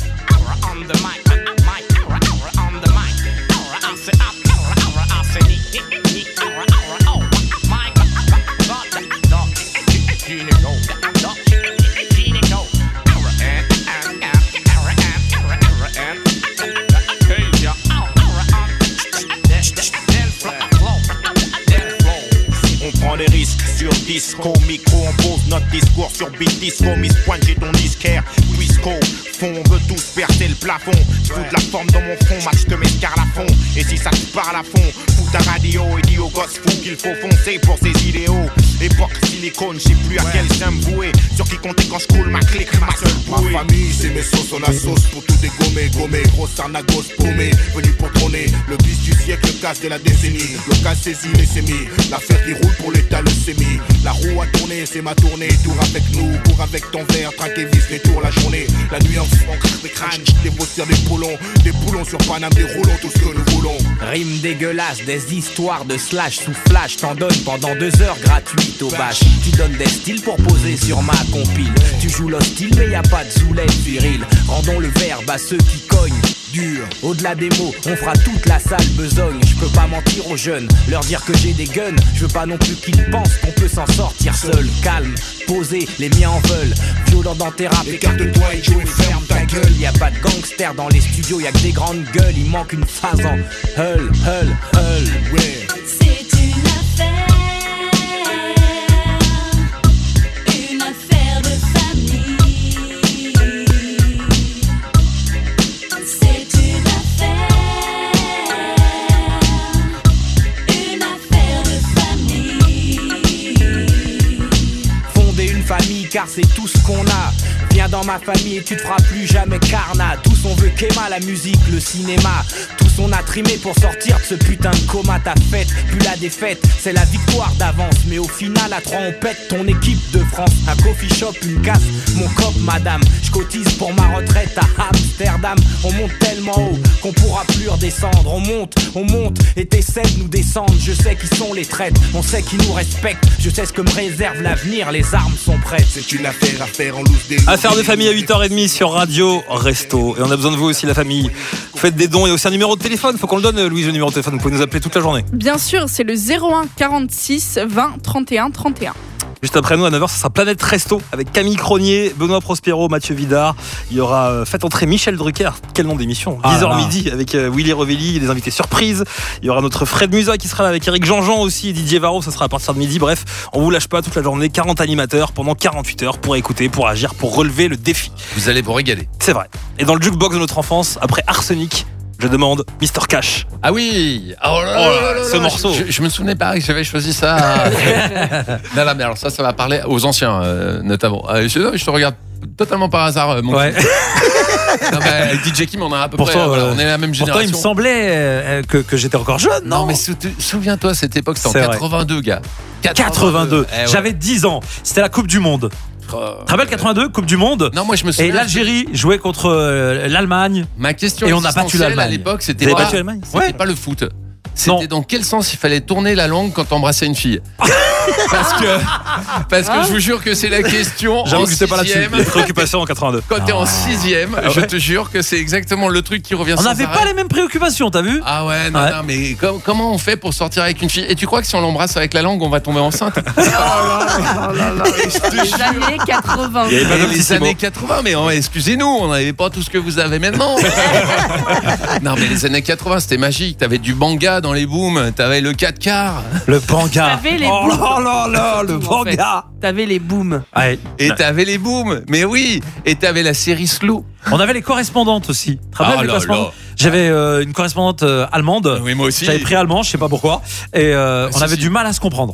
On prend des risques sur disco, micro, on pose notre discours sur beat disco, Miss Pointe, j'ai ton disquaire, Twisco, fond, on veut tous percer le plafond, je fous de la forme dans mon front, match de mescar à fond, et si ça te parle à fond, fous ta radio et dis aux gosses fous qu'il faut foncer pour ses idéaux, époque silicone, je sais plus à quel j'aime vouer, sur qui compter quand je coule ma clique, ma seule bouée. Ma famille, c'est mes sauces, on a sauce pour tout dégommer, gommer, grosse arnagos paumée, venu pour trôner, le bis du siècle, le casse de la décennie, le casse saisi, les sémis, l'affaire qui roule pour l'état, le sémi, la roue a tourné, c'est ma tournée, tour avec nous, cours avec ton verre, traque et vis, les tours la journée, la nuit en fond, craque des crânes, des bosseurs, des poulons, des poulons sur Paname, des roulons, tout ce que nous voulons. Rime dégueulasse, des histoires de slash sous flash, t'en donnes pendant deux heures gratuites au bâche. Tu donnes des styles pour poser sur ma compile. Tu joues l'hostile mais y a pas de zoulette viril. Rendons le verbe à ceux qui cognent dur. Au-delà des mots, on fera toute la salle besogne. Je peux pas mentir aux jeunes, leur dire que j'ai des guns. Je veux pas non plus qu'ils pensent qu'on peut s'en sortir seul. Calme, posé, les miens en veulent. Violent dans tes rap, écarte-toi et joue et ferme ta gueule. Y a pas de gangster dans les studios, y a que des grandes gueules. Il manque une phase en hull, hull, hull. Ouais. C'est une affaire famille car c'est tout ce qu'on a. Viens dans ma famille et tu te feras plus jamais carnat. Tous on veut qu'Emma, la musique, le cinéma. Tous on a trimé pour sortir de ce putain de coma. Ta fête, plus la défaite, c'est la victoire d'avance. Mais au final à trois on pète ton équipe de France. Un coffee shop, une casse, mon cop madame. Je cotise pour ma retraite à Amsterdam. On monte tellement haut qu'on pourra plus redescendre. On monte, on monte et t'essaies de nous descendre. Je sais qui sont les traîtres, on sait qui nous respectent. Je sais ce que me réserve l'avenir, les armes sont prêtes. C'est une affaire à faire en loose des Affaire de famille à huit heures trente sur Radio Resto. Et on a besoin de vous aussi, la famille. Faites des dons et aussi un numéro de téléphone. Faut qu'on le donne, Louise, le numéro de téléphone. Vous pouvez nous appeler toute la journée. Bien sûr, c'est le zéro un quarante-six vingt trente et un trente et un. Juste après nous, à neuf heures, ça sera Planète Resto avec Camille Cronier, Benoît Prospero, Mathieu Vidard. Il y aura euh, Faites entrer Michel Drucker. Quel nom d'émission. Ah dix heures là. midi avec euh, Willy Revelli et des invités surprises. Il y aura notre Fred Musa qui sera là avec Eric Jean-Jean aussi, Didier Varro, ça sera à partir de midi. Bref, on vous lâche pas toute la journée. quarante animateurs pendant quarante-huit heures pour écouter, pour agir, pour relever le défi. Vous allez vous régaler. C'est vrai. Et dans le jukebox de notre enfance, après Arsenic, je demande Mister Cash. Ah oui. Oh là là, Oh là là là, là ce là, morceau. Je, je me souvenais pas que j'avais choisi ça. non, non, mais alors ça, ça va parler aux anciens, euh, notamment. Euh, je, je te regarde totalement par hasard, euh, mon Ouais. petit. Non, mais avec D J Kim, on a à peu Pourtant, près. Voilà, euh, on est la même Pourtant, génération. il me semblait euh, que, que j'étais encore jeune, non, Non, mais sou- souviens-toi, cette époque, c'était en C'est vrai. quatre-vingt-deux, gars. quatre-vingt-deux. Eh ouais. J'avais dix ans. C'était la Coupe du Monde. Oh, Tu te rappelles quatre-vingt-deux, Coupe du Monde? Non, moi je me souviens. Et l'Algérie jouait contre euh, l'Allemagne. Ma question Et on a battu existentielle l'Allemagne. à l'époque, c'était Vous avez pas, battu l'Allemagne? c'était Ouais. pas le foot. C'était dans quel sens il fallait tourner la langue quand t'embrassais une fille. Parce que, parce que je vous jure que c'est la question. J'avoue en que j'étais pas là-dessus. sixième. Les préoccupations en quatre-vingt-deux. Quand t'es en sixième, Ah je ouais. te jure que c'est exactement le truc qui revient On sans n'avait arrêt. pas les mêmes préoccupations, t'as vu? Ah ouais, non, Ouais. non, mais com- comment on fait pour sortir avec une fille? Et tu crois que si on l'embrasse avec la langue, on va tomber enceinte? Les années quatre-vingts. Il y avait pas Et de les petit années mot. quatre-vingts, mais oh, excusez-nous, on n'avait pas tout ce que vous avez maintenant. Non, mais les années quatre-vingts, c'était magique. T'avais du banga dans les booms, t'avais le quatre quarts. Le banga. T'avais les Oh booms. là là là, le En fait, banga. T'avais les booms. Ouais. Et t'avais les booms, mais oui. Et t'avais la série Slow. On avait les correspondantes aussi. Tu te rappelles Ah les là correspondantes là. J'avais euh, une correspondante euh, allemande. Oui, moi aussi. J'avais pris allemand, je sais pas pourquoi. Et euh, Ah, on si, avait si. du mal à se comprendre.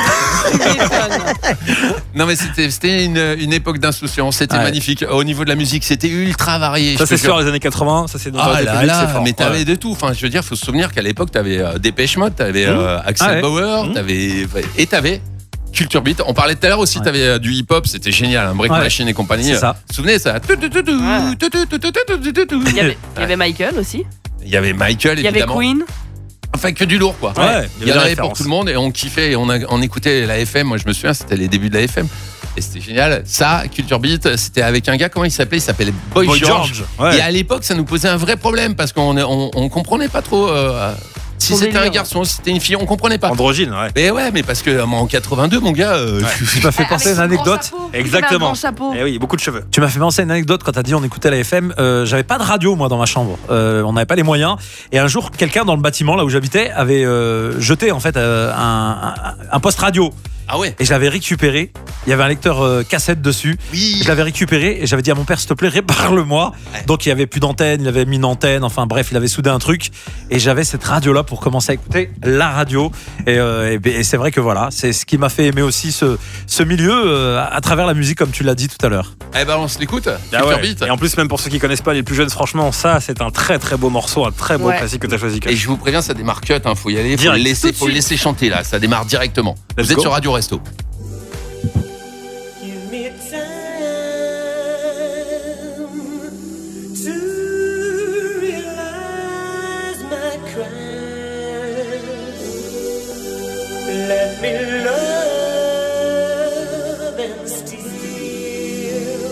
Non, mais c'était, c'était une, une époque d'insouciance. C'était Ouais. magnifique. Au niveau de la musique, c'était ultra varié. Ça, je te c'est sûr, jure. les années quatre-vingts. Ça, c'est dans Ah la là République, c'est là, fort. mais t'avais Ouais. de tout. Enfin, je veux dire, faut se souvenir qu'à l'époque, t'avais euh, Dépêche Mode, t'avais euh, Axel Ah ouais. Bauer, Mmh. t'avais et t'avais Culture Beat. On parlait tout à l'heure aussi, Ouais. t'avais euh, du hip-hop, c'était génial, un Break Ouais. Machine et compagnie. C'est ça. Vous vous souvenez ça? Il y avait, il y avait Michael aussi. Il y avait Michael, Il y avait évidemment. Queen. Enfin, que du lourd, quoi. Ouais, Il y en des avait pour références. tout le monde et on kiffait et on, a- on écoutait la F M. Moi, je me souviens, c'était les débuts de la F M. Et c'était génial. Ça, Culture Beat, c'était avec un gars, comment il s'appelait? Il s'appelait Boy, Boy George. George, ouais. Et à l'époque, ça nous posait un vrai problème parce qu'on on, on comprenait pas trop euh, si Son c'était un délire. garçon, si c'était une fille, on comprenait pas. Androgyne, ouais. Mais ouais, mais parce que euh, moi, en quatre-vingt-deux, mon gars, euh, Tu m'as fait Avec penser à une son grand anecdote. chapeau. Exactement. Il avait un grand chapeau. Eh oui, beaucoup de cheveux. Tu m'as fait penser à une anecdote quand t'as dit on écoutait la F M. Euh, J'avais pas de radio moi dans ma chambre. Euh, on n'avait pas les moyens. Et un jour, quelqu'un dans le bâtiment là où j'habitais avait euh, jeté en fait euh, un, un, un poste radio. Ah ouais. Et je l'avais récupéré. Il y avait un lecteur euh, cassette dessus. Oui. Je l'avais récupéré et j'avais dit à mon père, s'il te plaît, répare-le-moi. Donc il y avait plus d'antenne, il avait mis une antenne. Enfin bref, il avait soudé un truc. Et j'avais cette radio là pour commencer à écouter la radio. Et, euh, et, et c'est vrai que voilà, c'est ce qui m'a fait aimer aussi ce, ce milieu euh, à travers la musique, comme tu l'as dit tout à l'heure. Eh ben, on se l'écoute. Ah Culture ouais. Beat. Et en plus, même pour ceux qui connaissent pas, les plus jeunes, franchement, ça, c'est un très très beau morceau, un très beau Ouais. classique que t'as choisi. Cash. Et je vous préviens, ça démarre cut. Hein, faut y aller. Faut Direct. le laisser, Tout de faut le suite. laisser chanter là. Ça démarre directement. Let's Vous êtes go. sur Radio Resto. Give me time to realize my crime. Let me love and steal.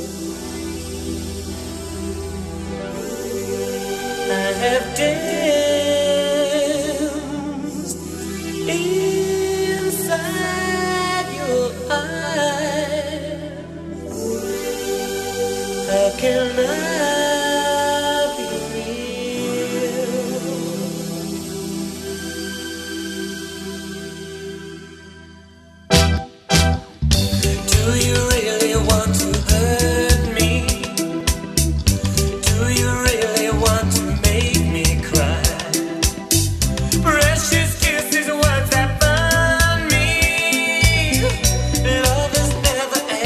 I have danced inside your eyes. How can I be real? Do you really want to hurt me? Do you really want to make me cry? Precious kisses, words that burn me. Love is never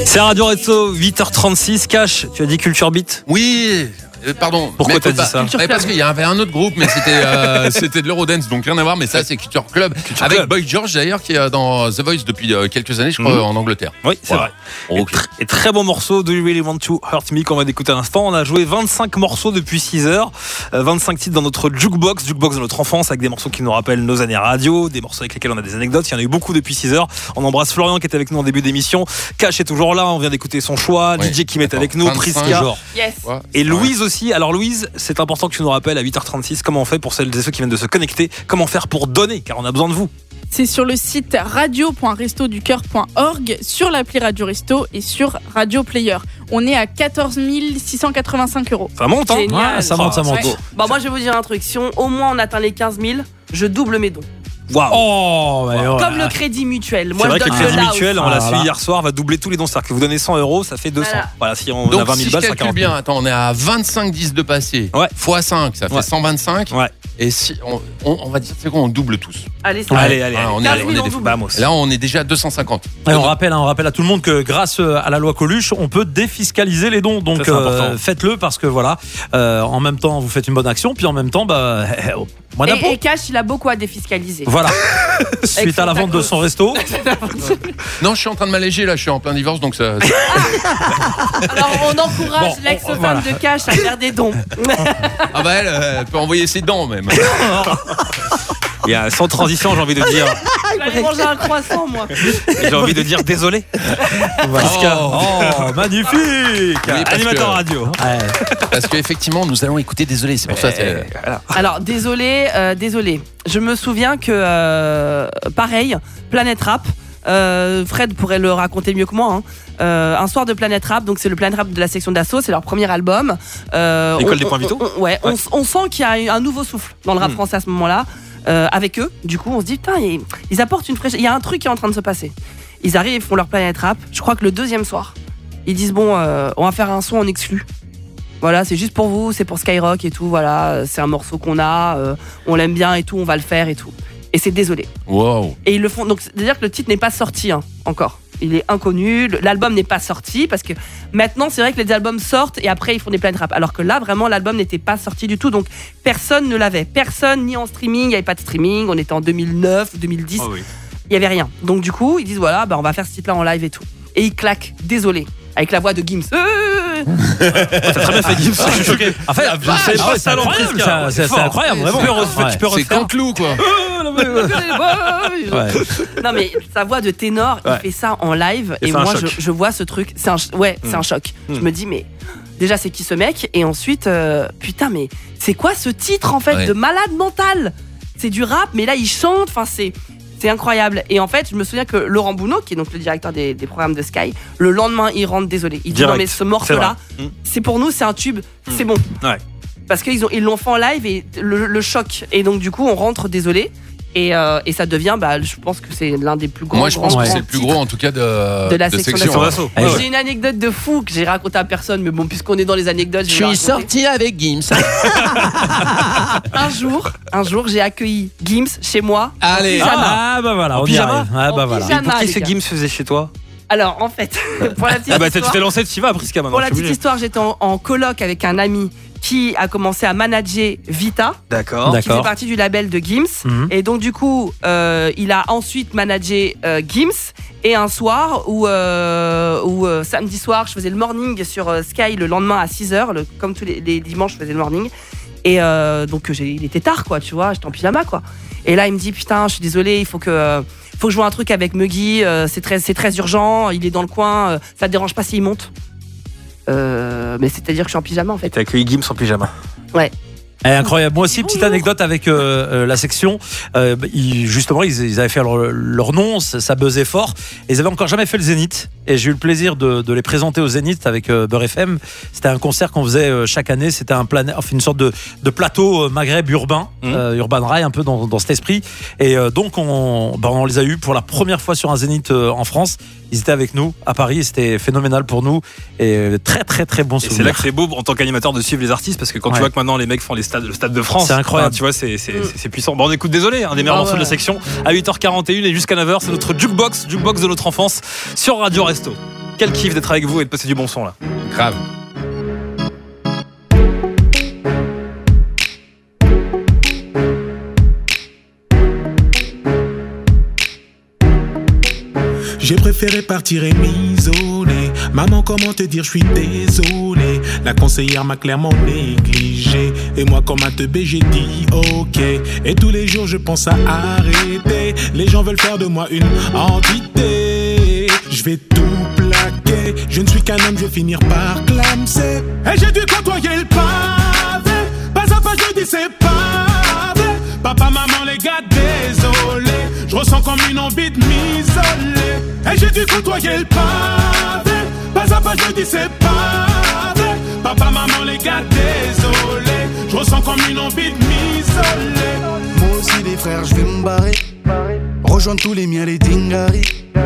C'est Radio Resto, huit heures trente-six. Cash, tu as dit Culture Beat? Oui. Euh, pardon. Pourquoi mais t'as dit pas- ça? Eh, Parce qu'il y avait un autre groupe, mais c'était euh, c'était de l'Eurodance, donc rien à voir. Mais ça, c'est Culture Club. Culture avec Club. Boy George d'ailleurs, qui est dans The Voice depuis euh, quelques années, je crois, Mhm. en Angleterre. Oui, c'est Voilà. vrai. Et, tr- et très bon morceau, Do You Really Want to Hurt Me, qu'on va écouter à l'instant. On a joué vingt-cinq morceaux depuis six heures, euh, vingt-cinq titres dans notre jukebox, jukebox de notre enfance, avec des morceaux qui nous rappellent nos années radio, des morceaux avec lesquels on a des anecdotes. Il y en a eu beaucoup depuis six heures. On embrasse Florian qui était avec nous en début d'émission. Cash est toujours là, on vient d'écouter son choix. Oui. D J qui est avec nous, vingt-cinq Prisca. jours. Yes. Ouais. Et Louise aussi. Alors Louise, c'est important que tu nous rappelles à huit heures trente-six comment on fait pour celles et ceux qui viennent de se connecter, comment faire pour donner, car on a besoin de vous. C'est sur le site radio point resto du cœur point org, sur l'appli Radio Resto et sur Radio Player. On est à quatorze mille six cent quatre-vingt-cinq euros. Ça monte, hein? Génial. Ouais, ça monte, ça monte. Ouais. Bah moi je vais vous dire un truc, si on, au moins on atteint les quinze mille, je double mes dons. Waouh! Oh, mais ouais. Comme le crédit mutuel. C'est Moi vrai je que donne le crédit de là mutuel, aussi. on l'a Ah, su voilà. hier soir, va doubler tous les dons. C'est-à-dire que vous donnez cent euros, ça fait deux cents. Voilà. Voilà, si on a Donc vingt si mille je balles, ça calcule quarante bien, mille. attends, on est à vingt-cinq dix de passé. Ouais. fois cinq, ça fait Ouais. cent vingt-cinq. Ouais. Et si on, on, on va dire, c'est quoi, on double tous. Allez, c'est Allez, allez, Ah, allez. on est, quinze on mille est en des double. fous. Vamos. Et là, on est déjà à deux cent cinquante. Et on rappelle, hein, on rappelle à tout le monde que grâce euh, à la loi Coluche, on peut défiscaliser les dons. Donc Ça, c'est euh, important. faites-le parce que voilà, euh, en même temps vous faites une bonne action, puis en même temps, bah, moins d'impôts. Et, et Cash, il a beaucoup à défiscaliser. Voilà. Suite à la vente de son resto. Non, je suis en train de m'alléger là, je suis en plein divorce, donc ça. Alors on encourage Bon, on- l'ex-femme voilà. de Cash à faire des dons. Ah bah elle, euh, elle peut envoyer ses dents même. Il y a sans transition, j'ai envie de dire, J'allais manger un croissant moi. j'ai envie de dire désolé. Pascal. Oh, magnifique. Oui, parce Animateur que- radio. Ouais. Parce qu'effectivement, nous allons écouter. Désolé, c'est pour ça. c'est- Alors désolé, euh, désolé. Je me souviens que euh, pareil, Planète Rap. euh, Fred pourrait le raconter mieux que moi. Hein. Euh, un soir de Planète Rap, donc c'est le Planète Rap de la section d'assaut, c'est leur premier album. Euh, L'école on- des points on- vitaux. on- Ouais, Ouais. On, on sent qu'il y a eu un nouveau souffle dans le rap Hmm. français à ce moment-là. Euh, avec eux, du coup, on se dit putain, ils, ils apportent une fraîcheur. Il y a un truc qui est en train de se passer. Ils arrivent, ils font leur Planète Rap. Je crois que le deuxième soir, ils disent bon, euh, on va faire un son en exclu. Voilà, c'est juste pour vous, c'est pour Skyrock et tout. Voilà, euh, c'est un morceau qu'on a, euh, on l'aime bien et tout, on va le faire et tout. Et c'est désolé. Wow. Et ils le font. Donc, c'est-à-dire que le titre n'est pas sorti hein, encore. Il est inconnu. le- L'album n'est pas sorti parce que maintenant, c'est vrai que les albums sortent et après ils font des Planète Rap. Alors que là, vraiment, l'album n'était pas sorti du tout. Donc, personne ne l'avait. Personne, ni en streaming. Il n'y avait pas de streaming. On était en deux mille neuf, deux mille dix. Oh oui. Il n'y avait rien. Donc, du coup, ils disent voilà, bah, on va faire ce titre-là en live et tout. Et ils claquent. Désolé. Avec la voix de Gims. Euh, T'as très bien fait, Gims. Je suis choqué. En fait, Je ne savais ah pas ouais, ça, c'est non, incroyable, Prisca. ça, c'est- C'est c'est fort. incroyable, vraiment. Tu peux, re- Ouais. tu peux C'est refaire. Canclou quoi. Ouais. Non mais sa voix de ténor, Ouais. il fait ça en live Et et c'est un moi je, choc. je vois ce truc, c'est un ch- ouais, c'est Mm. un choc. Je Mm. me dis mais déjà c'est qui ce mec et ensuite euh, putain mais c'est quoi ce titre en fait Ouais. de malade mental. C'est du rap mais là il chante, enfin c'est c'est incroyable. Et en fait, je me souviens que Laurent Bounot, qui est donc le directeur des, des programmes de Sky, le lendemain, il rentre désolé. Il dit Direct. non mais ce C'est morceau-là, vrai. Mm. c'est pour nous, c'est un tube, c'est bon. Ouais. Parce qu'ils ont, ils l'ont fait en live et le, le choc. Et donc du coup, on rentre désolé. Et, euh, et ça devient, bah, je pense que c'est l'un des plus grands. Moi, je pense grands, que c'est grands le plus titres gros en tout cas de, de la section section. d'assaut. Ouais. J'ai une anecdote de fou que j'ai racontée à personne, mais bon, puisqu'on est dans les anecdotes, je vais la raconter. avec Gims. Un jour, un jour, j'ai accueilli Gims chez moi. en Allez. pyjama. Ah bah voilà, En on y pyjama arrive. Ah bah En voilà. pyjama. Pour qui les ce gars. Gims faisait chez toi? Alors, en fait, pour la petite Ah bah tu histoire, t'es lancé, tu y vas, Prisca maintenant. pour la je suis petite obligé. histoire, j'étais en, en coloc avec un ami qui a commencé à manager Vita. D'accord. D'accord. Qui fait partie du label de Gims. Mhm. Et donc, du coup, euh, il a ensuite managé euh, Gims. Et un soir, où, euh, où euh, samedi soir, je faisais le morning sur euh, Sky le lendemain à six heures. Le, comme tous les, les dimanches, je faisais le morning. Et euh, donc, j'ai, il était tard, quoi, tu vois. J'étais en pyjama, quoi. Et là, il me dit, putain, je suis désolé, il faut que, euh, faut que je joue un truc avec Muggy. euh, c'est, très, c'est très urgent. Il est dans le coin. euh, ça te dérange pas s'il monte euh, Mais c'est-à-dire que je suis en pyjama, en fait. T'as accueilli Gims en pyjama. Ouais. Eh, incroyable. Moi aussi, petite Bonjour. anecdote avec euh, euh, la section. Euh, ils- justement, ils, ils avaient fait leur, leur nom, ça, ça buzzait fort. Et ils avaient encore jamais fait le Zénith. Et j'ai eu le plaisir de, de les présenter au Zénith avec euh, Beurre F M. C'était un concert qu'on faisait euh, chaque année. C'était un planet, enfin, une sorte de, de plateau euh, Maghreb urbain, Mmh. euh, Urban Rail, un peu dans, dans cet esprit. Et euh, donc, on, bah, on les a eus pour la première fois sur un Zénith euh, en France. Ils étaient avec nous à Paris. Et c'était phénoménal pour nous. Et euh, très, très, très bon Et c'est là souvenir. que c'est beau en tant qu'animateur de suivre les artistes parce que quand Ouais. tu vois que maintenant les mecs font les stades, le stade de France, C'est incroyable. enfin, tu vois, c'est, c'est, c'est, c'est puissant. Bon, on écoute désolé, un des meilleurs Ah morceaux de la ouais. section à huit heures quarante et un et jusqu'à neuf heures, c'est notre jukebox, jukebox de notre enfance sur Radio Resto. Quel kiff d'être avec vous et de passer du bon son là. Grave. J'ai préféré partir et m'isoler. Maman, comment te dire, je suis désolé. La conseillère m'a clairement négligé. Et moi, comme un teubé, j'ai dit ok. Et tous les jours, je pense à arrêter. Les gens veulent faire de moi une entité. Je vais tout plaquer. Je ne suis qu'un homme, je vais finir par clamser. Et j'ai dû côtoyer le pavé. Pas à pas, je dis c'est pavé. Papa, maman, les gars, désolé. Je ressens comme une envie de m'isoler. Et j'ai dû côtoyer le pavé. Pas à pas, je dis c'est pavé. Papa, maman, les gars, désolé. Je ressens comme une envie de m'isoler. Moi aussi, les frères, je vais me barrer. Rejoindre tous les miens, les dingaris.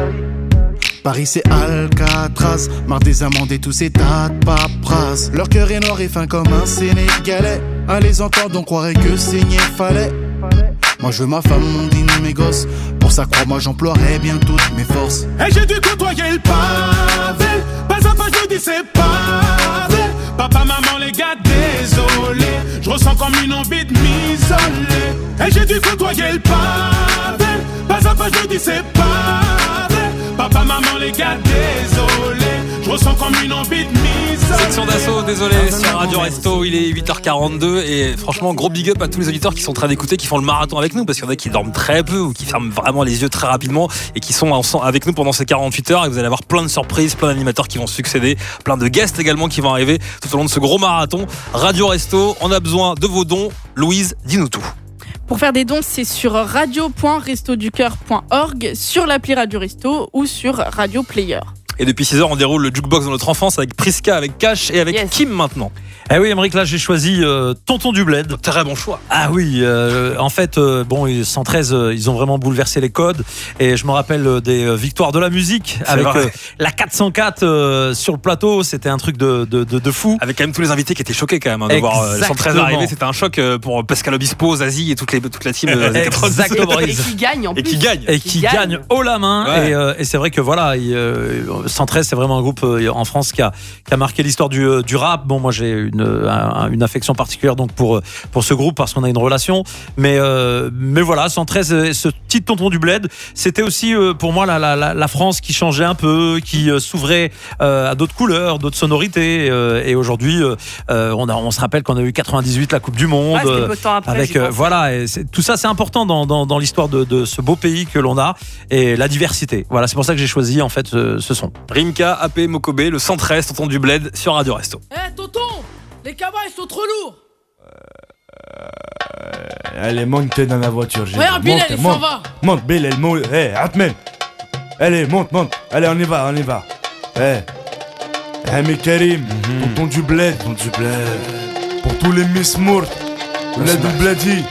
Paris c'est Alcatraz, marre des amendes et tous ces tas de paperasses. Leur cœur est noir et fin comme un Sénégalais. À les entendre on croirait que saigner fallait. Moi je veux ma femme, mon dîner, mes gosses. Pour ça crois-moi j'emploierai bien toutes mes forces. Et j'ai dû côtoyer le pavé. Pas à pas je dis c'est pavé. Papa, maman, les gars, désolé. Je ressens comme une envie de m'isoler. Et j'ai dû côtoyer le pavé. Pas à pas je dis c'est pavé. Papa, maman, les gars, désolé. Je ressens comme une envie de mise. Section d'assaut, désolé, sur Radio Resto, il est huit heures quarante-deux. Et franchement, gros big up à tous les auditeurs qui sont en train d'écouter, qui font le marathon avec nous. Parce qu'il y en a qui dorment très peu ou qui ferment vraiment les yeux très rapidement. Et qui sont avec nous pendant ces quarante-huit heures. Et vous allez avoir plein de surprises, plein d'animateurs qui vont succéder. Plein de guests également qui vont arriver tout au long de ce gros marathon. Radio Resto, on a besoin de vos dons. Louise, dis-nous tout. Pour faire des dons, c'est sur radio point resto du cœur point org, sur l'appli Radio Resto ou sur Radio Player. Et depuis six heures, on déroule le jukebox de notre enfance avec Priska, avec Cash et avec yes. Kim maintenant. Eh oui, Aymeric, là j'ai choisi euh, Tonton du Bled. Très bon choix. Ah oui, euh, en fait, euh, bon, cent treize, euh, ils ont vraiment bouleversé les codes. Et je me rappelle euh, des euh, victoires de la musique c'est avec euh, la quatre cent quatre euh, sur le plateau. C'était un truc de, de, de, de fou. Avec quand même tous les invités qui étaient choqués quand même hein, de voir euh, cent treize arriver. C'était un choc euh, pour Pascal Obispo, Zazie et toute, les, toute la team. Euh, Exactement. Et qui gagne en plus. Et qui gagne. Et qui, qui gagne. gagne haut la main. Ouais. Et, euh, et c'est vrai que voilà, il, euh, cent treize, c'est vraiment un groupe euh, en France qui a, qui a marqué l'histoire du, euh, du rap. Bon, moi j'ai une, un, une affection particulière donc pour pour ce groupe parce qu'on a une relation. Mais euh, mais voilà, cent treize, ce petit Tonton du Bled, c'était aussi euh, pour moi la, la la France qui changeait un peu, qui euh, s'ouvrait euh, à d'autres couleurs, d'autres sonorités. Euh, et aujourd'hui, euh, on a on se rappelle qu'on a eu quatre-vingt-dix-huit la Coupe du Monde ouais, peu de temps après, avec euh, voilà. Et c'est, tout ça, c'est important dans dans, dans l'histoire de, de ce beau pays que l'on a et la diversité. Voilà, c'est pour ça que j'ai choisi en fait ce, ce son. Rimka, A P, Mokobe, le cent treize, Tonton du Bled sur Radio Resto. Eh hey, tonton, les cabas ils sont trop lourds. Euh, allez, monte dans la voiture. Ouais, Bilal, il s'en va. Monte, Bilal, monte. Eh, hey, Atmen. Allez, monte, monte. Allez, on y va, on y va. Eh, hey. Eh, mais Karim, mm-hmm. Tonton du Bled. Tonton du Bled. Pour tous les Miss Mourt. Bled ou Bledi.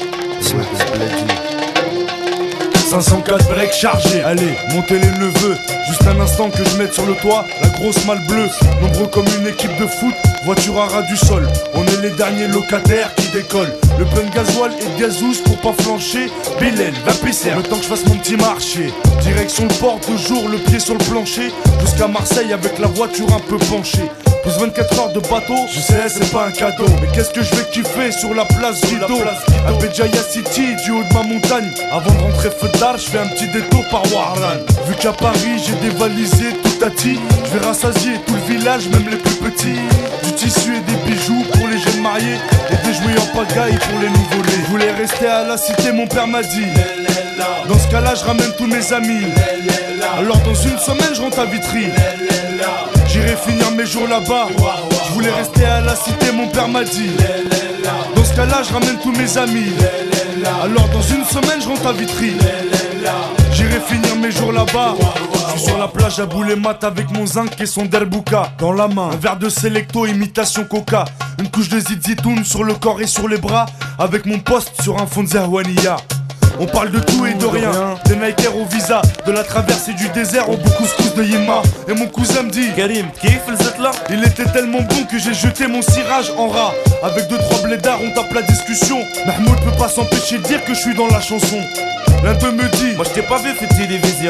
cinq cent quatre breaks chargés. Allez, montez les neveux. Juste un instant que je mette sur le toit la grosse malle bleue. Nombreux comme une équipe de foot, voiture à ras du sol. On est les derniers locataires qui décollent. Le plein de gasoil et de gazouze pour pas flancher. Bilal, va pisser, le temps que je fasse mon petit marché. Direction le port, toujours le pied sur le plancher. Jusqu'à Marseille avec la voiture un peu penchée. Plus vingt-quatre heures de bateau, je sais c'est pas un cadeau. Mais qu'est-ce que je vais kiffer sur la place Guido, à Béjaïa City, du haut de ma montagne. Avant de rentrer feu d'art, je fais un petit détour par Warlan. Vu qu'à Paris j'ai dévalisé tout à ti, je vais rassasier tout le village, même les plus petits. Du tissu et des bijoux pour les jeunes mariés, et des jouets en pagaille pour les nouveau-nés. Je voulais rester à la cité, mon père m'a dit. Dans ce cas-là, je ramène tous mes amis. Alors dans une semaine, je rentre à Vitry. J'irai finir mes jours là-bas. Je voulais rester à la cité, mon père m'a dit. Dans ce cas-là, je ramène tous mes amis. Alors dans une semaine, je rentre à Vitry. J'irai finir mes jours là-bas. Je suis sur la plage à Boulet-Mat avec mon zinc et son derbouka dans la main. Un verre de Selecto, imitation coca. Une couche de zizitoun sur le corps et sur les bras. Avec mon poste sur un fond de Zerwania. On parle de tout et de rien, des Nikers au visa, de la traversée du désert au couscous de Yima. Et mon cousin me dit Karim, kiff le là. Il était tellement bon que j'ai jeté mon cirage en rat. Avec deux trois blédards on tape la discussion. Mahmoud peut pas s'empêcher de dire que je suis dans la chanson. L'un d'eux me dit moi je t'ai pas vu fait télévision.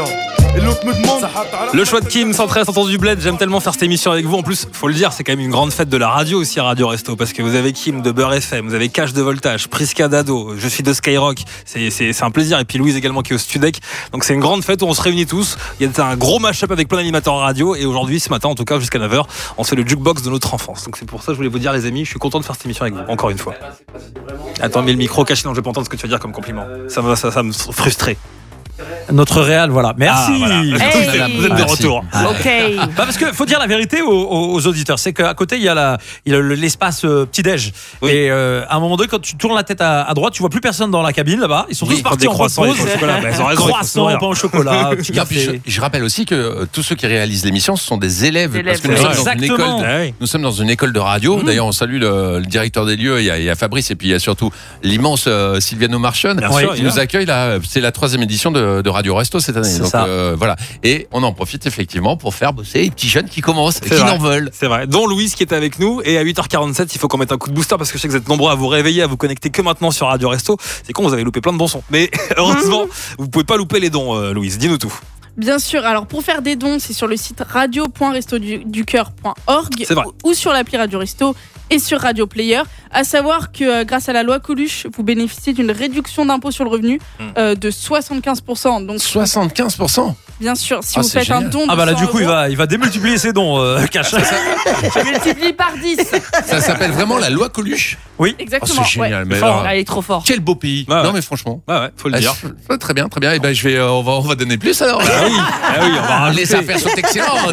et l'autre me demande. Le choix de Kim, cent treize, entendu du bled. J'aime tellement faire cette émission avec vous. En plus, faut le dire, c'est quand même une grande fête de la radio aussi à Radio Resto, parce que vous avez Kim de Beurre F M, vous avez Cash de Voltage, Priska d'Ado, je suis de Skyrock. C'est, c'est, c'est un plaisir. Et puis Louise également qui est au Studec. Donc c'est une grande fête où on se réunit tous. Il y a un gros mash-up avec plein d'animateurs radio. Et aujourd'hui, ce matin, en tout cas, jusqu'à neuf heures, on fait le jukebox de notre enfance. Donc c'est pour ça que je voulais vous dire, les amis, je suis content de faire cette émission avec vous. Encore une fois. Attends, mets le micro caché, non, je vais pas entendre ce que tu vas dire comme compliment. Ça va, ça, ça me frustrer. Notre Réal, voilà. Merci. Ah, voilà. Hey. Vous êtes de retour. Ok. Bah parce que faut dire la vérité aux, aux, aux auditeurs, c'est qu'à côté il y a la, il y a l'espace euh, petit déj. Oui. Et euh, à un moment donné, quand tu tournes la tête à, à droite, tu vois plus personne dans la cabine là-bas. Ils sont oui, tous partis en croissants, pause. ils chocolat. Bah, ils ont raison. Croissant, pain au chocolat, petit non, puis café. je, je rappelle aussi que euh, tous ceux qui réalisent l'émission, ce sont des élèves, Des parce que élèves, nous ouais. sommes, dans une Exactement. école, Ah oui. nous sommes dans une école de radio. Mmh. D'ailleurs, on salue le, le directeur des lieux. Il y, a, il y a Fabrice et puis il y a surtout l'immense euh, Sylviano Marchon qui nous accueille là. C'est la troisième édition de, de Radio Resto cette année. Donc euh, voilà. Et on en profite effectivement pour faire bosser les petits jeunes qui commencent, C'est qui vrai. n'en veulent. C'est vrai. Dont Louise qui est avec nous. Et à huit heures quarante-sept, il faut qu'on mette un coup de booster parce que je sais que vous êtes nombreux à vous réveiller, à vous connecter que maintenant sur Radio Resto. C'est con, vous avez loupé plein de bons sons. Mais heureusement, vous pouvez pas louper les dons, euh, Louise. Dis-nous tout. Bien sûr, alors pour faire des dons, c'est sur le site radio point resto du cœur point org C'est vrai. ou sur l'appli Radio Resto et sur Radio Player. À savoir que euh, grâce à la loi Coluche, vous bénéficiez d'une réduction d'impôt sur le revenu euh, de soixante-quinze pour cent. Donc, soixante-quinze pour cent Bien sûr, si Ah, vous c'est faites génial. un don de Ah bah là cent du coup il euros, va, il va démultiplier ses dons, euh, Cash. Je multiplie par dix. Ça s'appelle vraiment la loi Coluche. Oui. Exactement. Oh, c'est génial. ouais. Mais Fort, alors, elle est trop fort. quel beau pays. Bah, non ouais. mais franchement. Bah ouais, faut le Ah, dire. c'est- Très bien, très bien. Et ben je vais, euh, on va, on va donner plus alors. Ah oui, ah oui, on va rajouter. Les affaires sont excellentes.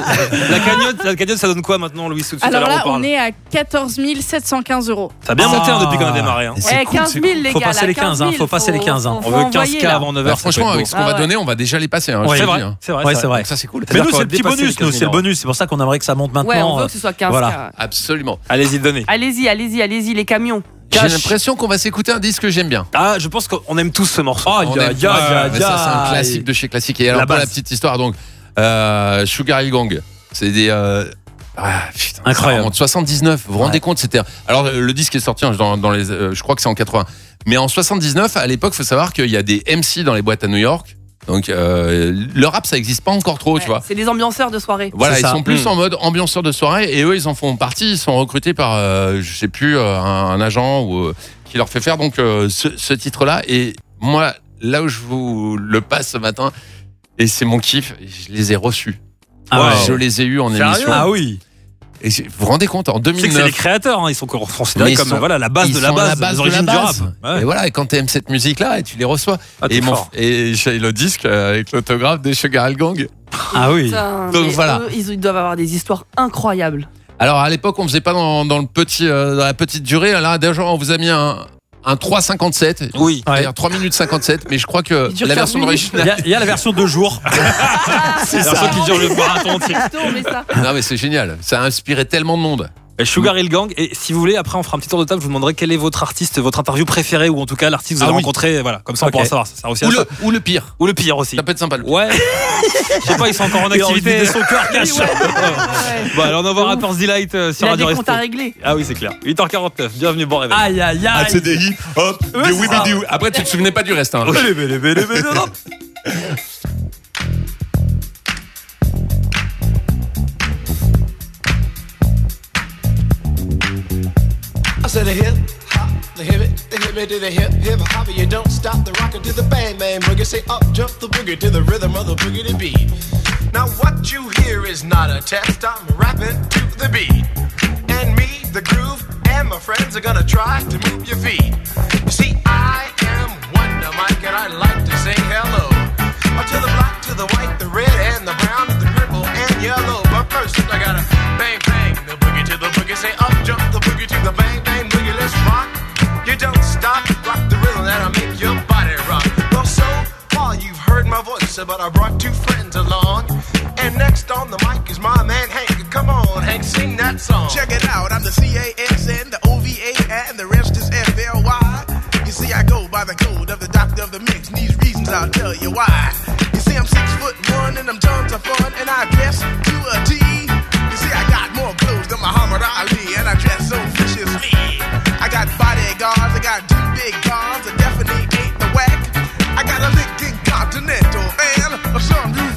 La cagnotte, la cagnotte, ça donne quoi maintenant, Louise, tout de suite? Alors là, on parle. on est à quatorze mille sept cent quinze euros. Ça a bien monté hein, Ah. depuis qu'on a démarré. Hein. Et c'est Eh, cool, quinze c'est mille cool. les Faut gars, passer là, les quinze, hein, faut passer les quinze. Hein. On veut quinze envoyer, K là. avant neuf Bah, heures. franchement, avec ce qu'on Ah va ouais. donner, on va déjà les passer. Hein, Ouais, je te c'est le vrai, dis, hein. c'est vrai, Ouais, c'est c'est vrai. vrai. Donc ça c'est cool. Mais nous qu'on c'est va le petit dépasser bonus, les nous c'est le quinze bonus, c'est pour ça qu'on aimerait que ça monte maintenant. Ouais, on veut que ce soit quinze K. Voilà. Absolument. Allez-y, donnez. Allez-y, allez-y, allez-y, les camions. J'ai Cash. l'impression qu'on va s'écouter un disque que j'aime bien. Ah, je pense qu'on aime tous ce morceau. Oh, On ya, aime- ya, Ouais, ya, mais ya. ça c'est un classique de chez classique. Et alors La pour la base. petite histoire, donc euh, Sugar Hill Gang, c'est des euh, ah, putain, Incroyable. ça remonte soixante-dix-neuf. Vous vous rendez Ouais. compte, c'était alors le disque est sorti hein, dans, dans les, euh, je crois que c'est en quatre-vingts. Mais en soixante-dix-neuf, à l'époque, faut savoir qu'il y a des M C dans les boîtes à New York. Donc euh, le rap, ça existe pas encore trop, tu vois. C'est des ambianceurs de soirée. Voilà, C'est ils ça. sont plus Mm. en mode ambianceur de soirée et eux, ils en font partie. Ils sont recrutés par, euh, je sais plus, euh, un, un agent ou euh, qui leur fait faire donc euh, ce, ce titre-là. Et moi, là où je vous le passe ce matin, et c'est mon kiff, je les ai reçus. Ah ouais. Je les ai eus en Sérieux émission. Ah oui. Et vous vous rendez compte, en Tu sais que c'est les deux mille neuf. créateurs, hein, ils sont considérés Mais ils comme sont- voilà, la base ils de la sont à base, la base les de origines la du rap. base. Ouais. Et voilà, et quand t'aimes cette musique-là, et tu les reçois. Ah, t'es et, mon- fort. et j'ai le disque euh, avec l'autographe des Sugar Hill Gang. Ah oui. Putain, Donc mais voilà. eux, ils doivent avoir des histoires incroyables. Alors à l'époque, on faisait pas dans, dans le petit, euh, dans la petite durée. Là, déjà, on vous a mis un, un trois cinquante-sept. Oui. C'est-à-dire trois minutes cinquante-sept. Mais je crois que Il dure la quinze version minutes. Il y, originale. a, il y a la version deux jours. C'est C'est ça qui dure le marathon entier. mais ça. Non, mais c'est génial. Ça a inspiré tellement de monde. Et Sugar Hill Gang. Et si vous voulez, après, on fera un petit tour de table. Je vous demanderai quel est votre artiste, votre interview préférée, ou en tout cas l'artiste que vous Ah avez oui. rencontré. Voilà, comme ça, Ok. on pourra savoir. Ça sert aussi à Ou ça. le, ou le pire. Ou le pire aussi. Ça peut être sympa. Le pire. Ouais. Je sais pas, ils sont encore en Il a envie de activité. vider son cœur, Cash. Bon, alors on envoie Rappers Delight euh, sur Il a Radio des Resto. comptes à régler. Ah oui, c'est clair. huit heures quarante-neuf. Bienvenue, bon réveil. Aïe aïe Ah, aïe. c'est des hits. Hop. Ouais, Des c'est oui, ça. bidou. Après, tu te souvenais pas du reste. Hein. Bélé, bélé, bélé, bélé, hop. I said a hip hop, the hip it, the hip it to the hip hip hop. You don't stop the rocker to the bang bang boogie. Say up jump the boogie to the rhythm of the boogie to beat. Now what you hear is not a test. I'm rapping to the beat, and me, the groove, and my friends are gonna try to move your feet. You see, I am Wonder Mike, and I like to say hello to the black, to the white, the red, and the brown, the purple, and yellow. But first, I gotta bang bang the boogie to the boogie. Say up jump the boogie to the bang bang boogie. Let's rock. You don't stop, rock the rhythm that'll make your body rock. Well, so far you've heard my voice, but I brought two friends along. And next on the mic is my man Hank. Come on, Hank, sing that song. Check it out, I'm the C A S N, the O V A, and the rest is F L Y. You see, I go by the code of the doctor of the mix, and these reasons I'll tell you why. You see, I'm six foot one, and I'm tons of fun, and I dress to a T. You see, I got more clothes than Muhammad Ali, and I dress so viciously. I got bodyguards, I got two big guns, I definitely ain't the whack. I got a Lincoln Continental and a sunroof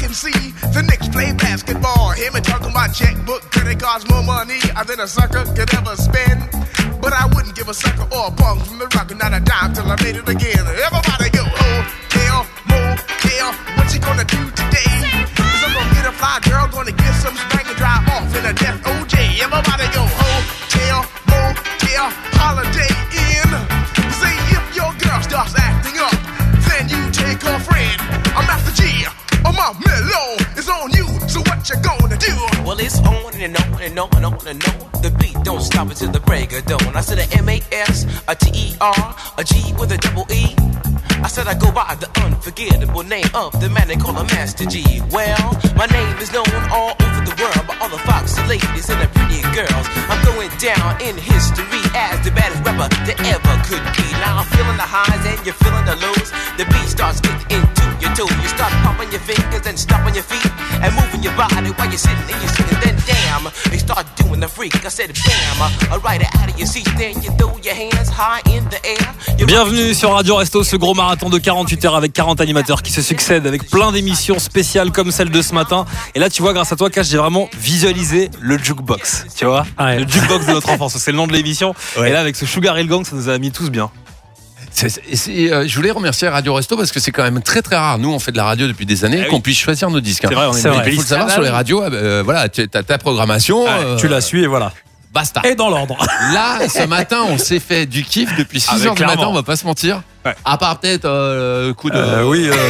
can see the Knicks play basketball. Hear me talking about checkbook, credit cards, more money than a sucker could ever spend. But I wouldn't give a sucker or a punk from the rock, not a dime till I made it again. Everybody go, hotel, motel, what you gonna do today? Cause I'm gonna get a fly girl, gonna get some spank and drive off in a death O J. Everybody go, hotel, motel, holiday in. Say if your girl starts acting up, then you take her friend. I'm Master G, I'm out mellow, it's on you, so what you gonna do? Well, it's on and on and on and on and on. The beat don't stop until the break of dawn. I said a M A S, a T E R, a G with a double E. I said I go by the unforgettable name of the man they call a Master G. Well, my name is known all over the world by all the foxy ladies and the pretty girls. I'm going down in history as the baddest rapper that ever could be. Now I'm feeling the highs and you're feeling the lows. The beat starts getting into your toes. You start popping your fingers and stomping your feet and moving your body while you're sitting and you're sitting. Then damn, they start doing the freak. I said bam, I ride it out of your seat. Then you throw your hands high in the air. Bienvenue sur Radio Resto, ce gros marathon de quarante-huit heures avec quarante animateurs qui se succèdent avec plein d'émissions spéciales comme celle de ce matin. Et là, tu vois, grâce à toi, Cash, j'ai vraiment visualisé le jukebox. Tu vois, ouais. Le jukebox de notre enfance, c'est le nom de l'émission. Ouais. Et là, avec ce Sugar Hill Gang, ça nous a mis tous bien. C'est, c'est, euh, je voulais remercier Radio Resto parce que c'est quand même très très rare. Nous, on fait de la radio depuis des années, ah oui. qu'on puisse choisir nos disques. Hein. C'est vrai, on est, c'est vrai. Il faut le savoir, ah, sur les radios, euh, voilà, tu as ta programmation. Ah, euh, tu la suis et voilà. Basta. Et dans l'ordre. Là, ce matin, on s'est fait du kiff depuis six heures du matin, on va pas se mentir. Ouais. À part peut-être euh, le coup de. Euh, oui, euh,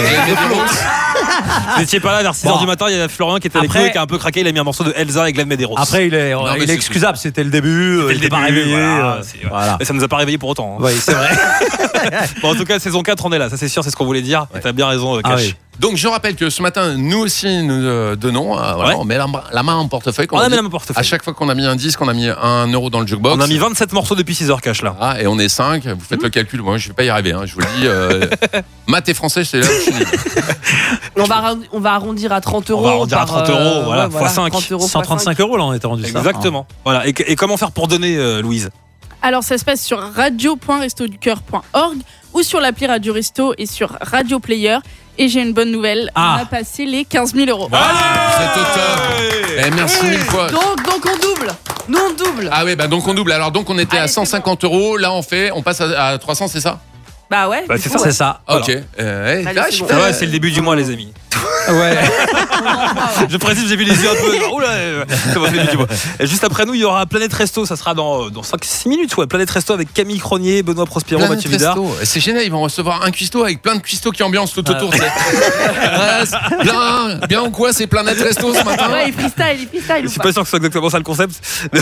vous n'étiez pas là vers six heures bon. du matin, il y a Florian qui était avec nous et qui a un peu craqué, il a mis un morceau de Elsa et Glenn Medeiros. Après, il est, non, il est excusable, c'était le début, c'était il le début, pas réveillé. Voilà, euh, c'est, voilà. Mais ça nous a pas réveillé pour autant. Hein. Oui, c'est vrai. Bon, en tout cas, saison quatre, on est là, ça c'est sûr, c'est ce qu'on voulait dire. Ouais. Et t'as bien raison, Cash. Ah, oui. Donc je rappelle que ce matin, nous aussi nous euh, donnons, euh, voilà, ouais. on met la, la main en portefeuille. On a mis la main en portefeuille. À chaque fois qu'on a mis un disque, on a mis un euro dans le jukebox. On a mis vingt-sept morceaux depuis six heures, Cash là. Ah, et on est cinq. Vous faites mmh. le calcul. Moi, je vais pas y arriver. Hein, je vous le dis. Euh, maths et français, c'est là. Je suis on va on va arrondir à trente euros. On va arrondir par, à trente euros. Voilà, ouais, fois voilà, cinq. cent trente-cinq euros là, on était rendu. Exactement. Ça. Voilà. Et, et comment faire pour donner, euh, Louise? Alors ça se passe sur radio point resto du cœur point org ou sur l'appli Radio Resto et sur Radio Player. Et j'ai une bonne nouvelle, ah. on a passé les quinze mille euros. Allez, c'est au top. Et merci mille fois. Donc, donc on double. Nous on double. Ah oui, bah donc on double. Alors donc on était Allez, à cent cinquante euros. Là on fait, on passe à, à trois cents, c'est ça? Bah ouais. Bah, c'est, coup, ça. ouais. c'est ça. Ok. Voilà. Euh, Allez, c'est, bon. ah ouais, c'est le début du mois, les amis. Ouais. Je précise, j'ai vu les yeux un peu. Oula, ça va faire du mois. Et juste après nous, il y aura Planète Resto. Ça sera dans, dans cinq six minutes. Ouais. Planète Resto avec Camille Cronier, Benoît Prospero, Planète Mathieu Vidard. C'est génial. Ils vont recevoir un cuistot avec plein de cuistots qui ambiancent tout autour. Ah. bien, bien ou quoi? C'est Planète Resto ce matin. Ouais, il freestyle, il freestyle. Je suis pas sûr que ce soit exactement ça le concept.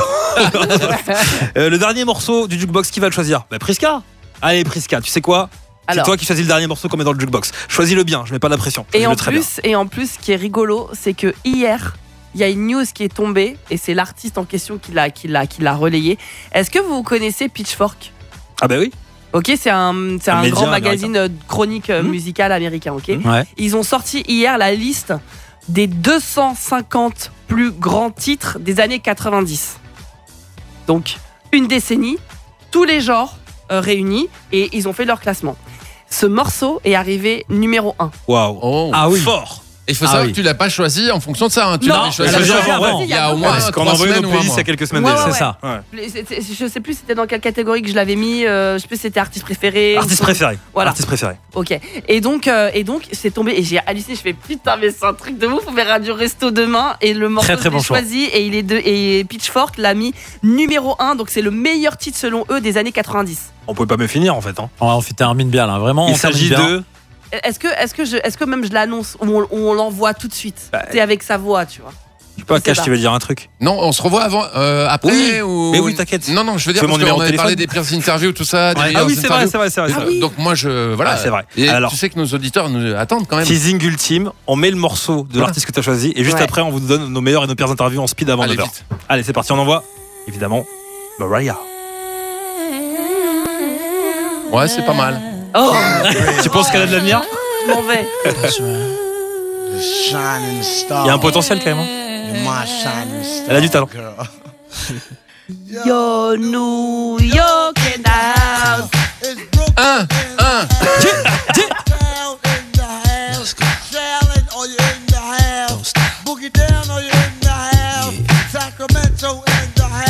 euh, le dernier morceau du jukebox, qui va le choisir? Bah, Priska. Allez, Priska. Tu sais quoi? C'est toi qui choisis le dernier morceau qu'on met dans le jukebox. Choisis-le bien, je mets pas de la pression. Et en, plus, et en plus, ce qui est rigolo, c'est que hier, il y a une news qui est tombée, et c'est l'artiste en question qui l'a, qui l'a, qui l'a relayé. Est-ce que vous connaissez Pitchfork? Ah bah oui. Ok, c'est un, c'est un, un grand magazine américain. chronique mmh. musicale américain. Ok. Mmh. Ouais. Ils ont sorti hier la liste des deux cent cinquante plus grands titres des années quatre-vingt-dix. Donc, une décennie, tous les genres euh, réunis, et ils ont fait leur classement. Ce morceau est arrivé numéro un. Waouh. Oh, ah oui. Fort. Il faut ah savoir oui. que tu l'as pas choisi en fonction de ça. Hein. Tu non, l'avais choisi avant. Il y a au moins trois semaines. On a envoyé nos playlists il y a quelques semaines ouais, déjà. Ouais, c'est ouais. ça. Ouais. C'est, c'est, je sais plus c'était dans quelle catégorie que je l'avais mis. Euh, je sais plus si c'était artiste préféré. Artiste préféré. Voilà. Artiste préféré. Ok. Et donc, euh, et donc, c'est tombé et j'ai halluciné. Je fais putain, mais c'est un truc de ouf. On verra Radio Resto demain et le morceau que j'ai choisi et il est de et Pitchfork l'a mis numéro un. Donc c'est le meilleur titre selon eux des années quatre-vingt-dix. On pouvait pas me finir en fait. Hein. On termine bien là, vraiment. Il s'agit de. Est-ce que, est-ce que je, est-ce que même je l'annonce ou on, on l'envoie tout de suite? Bah, c'est avec sa voix, tu vois. Je sais pas, Cash, tu veux dire un truc? Non, on se revoit avant, euh, après oui, ou... Mais oui, t'inquiète. Non, non, je veux dire parce qu'on avait parlé des pires interviews, tout ça. Des ouais. Ah oui, c'est vrai, c'est vrai, c'est vrai. Ah oui. Donc moi, je, voilà. Ah, c'est vrai. Et alors, tu sais que nos auditeurs nous attendent quand même. Teasing ultime, on met le morceau de voilà. l'artiste que tu as choisi et juste ouais. après, on vous donne nos meilleures et nos pires interviews en speed avant Allez, neuf heures. Allez, c'est parti, on envoie. Évidemment, Mariah. Ouais, c'est pas mal. Oh. Tu penses qu'elle a de l'avenir? Je m'en vais. Il y a un potentiel quand même. Hein. Elle a du talent. Yo, New York and house. Un, un.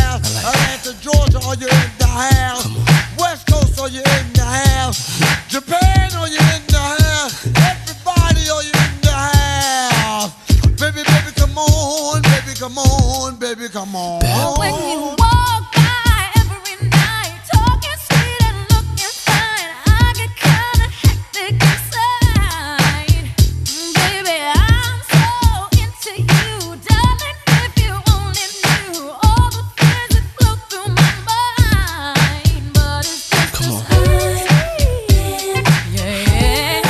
house? Atlanta, Georgia, are you in the house? West Coast, are you in the house? Japan, are you in the house? Everybody, are you in the house? Baby, baby, come on, baby, come on, baby, come on. When you walk by every night, talking sweet and looking fine, I get kinda hectic inside. Baby, I'm so into you, darling. If you only knew all the things that flow through my mind, but it's just come on. Yeah.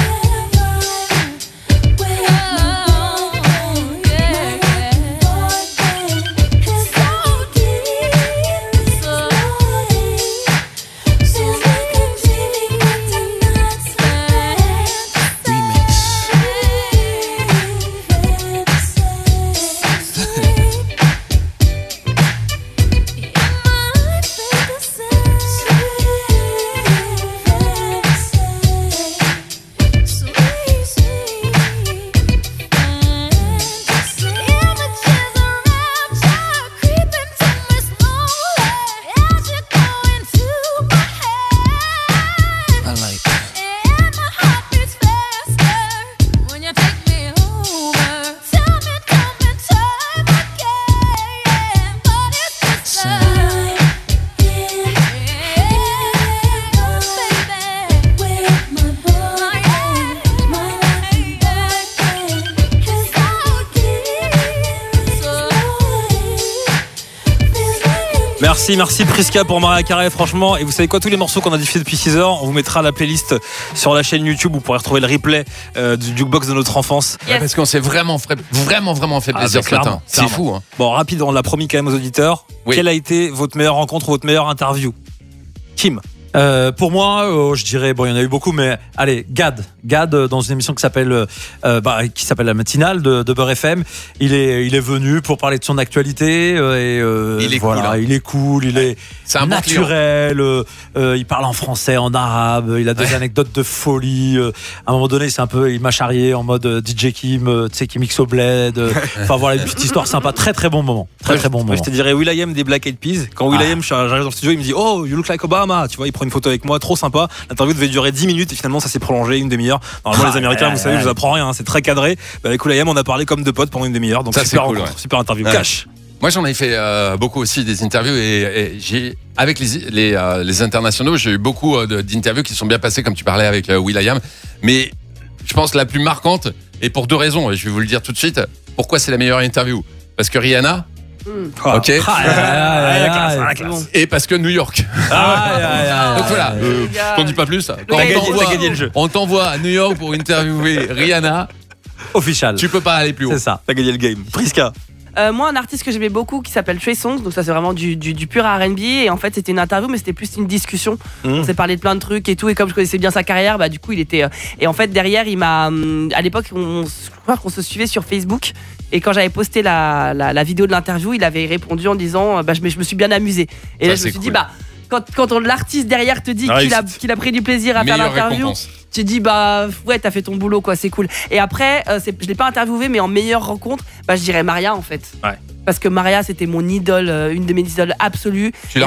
Merci, merci Priska pour Mariah Carey, franchement. Et vous savez quoi, tous les morceaux qu'on a diffusés depuis six heures, on vous mettra la playlist sur la chaîne YouTube. Vous pourrez retrouver le replay euh, du jukebox de notre enfance. Yes. Ouais, parce qu'on s'est vraiment, vraiment, vraiment fait plaisir ah, ce matin. C'est fou. Hein. Bon, rapide, on l'a promis quand même aux auditeurs. Oui. Quelle a été votre meilleure rencontre, votre meilleure interview? Kim? Euh, pour moi, euh, je dirais, bon, il y en a eu beaucoup, mais allez, Gad, Gad, euh, dans une émission qui s'appelle, euh, bah, qui s'appelle La Matinale de, de Beurre F M, il est, il est venu pour parler de son actualité euh, et euh, il est voilà, cool, hein. il est cool, il est, c'est un naturel, euh, euh, il parle en français, en arabe, il a des ouais. anecdotes de folie. Euh, à un moment donné, c'est un peu, il m'a charrié en mode euh, D J Kim, euh, tu sais, qui mixe au bled. Enfin euh, voilà, une petite histoire sympa, très très bon moment, très ouais, très bon ouais, moment. Je te dirais Will.i.am des Black Eyed Peas. Quand Will.i.am, ah. j'arrive dans le studio, il me dit, oh, you look like Obama, tu vois, il prend une photo avec moi, trop sympa. L'interview devait durer dix minutes et finalement ça s'est prolongé une demi-heure. Normalement ah, les Américains, ouais, vous savez, ouais. je vous apprends rien, hein, c'est très cadré. Bah, avec Will.i.am, on a parlé comme deux potes pendant une demi-heure, donc ça, super cool, rencontre, ouais. super interview. Ouais. Cash. Moi j'en ai fait euh, beaucoup aussi des interviews et, et j'ai avec les les, euh, les internationaux, j'ai eu beaucoup euh, d'interviews qui sont bien passées comme tu parlais avec euh, Will.i.am, mais je pense que la plus marquante, et pour deux raisons, et je vais vous le dire tout de suite, pourquoi c'est la meilleure interview? Parce que Rihanna. Mmh. Ok. Ah, ah, ah, ah, la classe, la classe. Et parce que New York. Ah, ouais, ouais, ouais, donc voilà, euh, je t'en dis pas plus. Quand on, t'envoie, gagné le jeu. On t'envoie à New York pour interviewer Rihanna. Official. Tu peux pas aller plus haut. C'est ça. T'as gagné le game. Priska. Euh, moi, un artiste que j'aimais beaucoup qui s'appelle Trey Songz, donc ça c'est vraiment du, du, du pur R and B. Et en fait, c'était une interview, mais c'était plus une discussion. Mmh. On s'est parlé de plein de trucs et tout. Et comme je connaissais bien sa carrière, bah du coup, il était. Euh, et en fait, derrière, il m'a. À l'époque, on, je crois qu'on se suivait sur Facebook. Et quand j'avais posté la, la, la vidéo de l'interview, il avait répondu en disant bah, je, je me suis bien amusé. Et ça, là, je me suis cool. dit bah. Quand, quand on, l'artiste derrière te dit ah, qu'il, a, qu'il a pris du plaisir à faire l'interview, récompense. Tu te dis bah ouais t'as fait ton boulot quoi, c'est cool. Et après euh, c'est, je l'ai pas interviewé mais en meilleure rencontre, bah je dirais Maria en fait. Ouais. Parce que Maria c'était mon idole, euh, une de mes idoles absolues. Tu l'as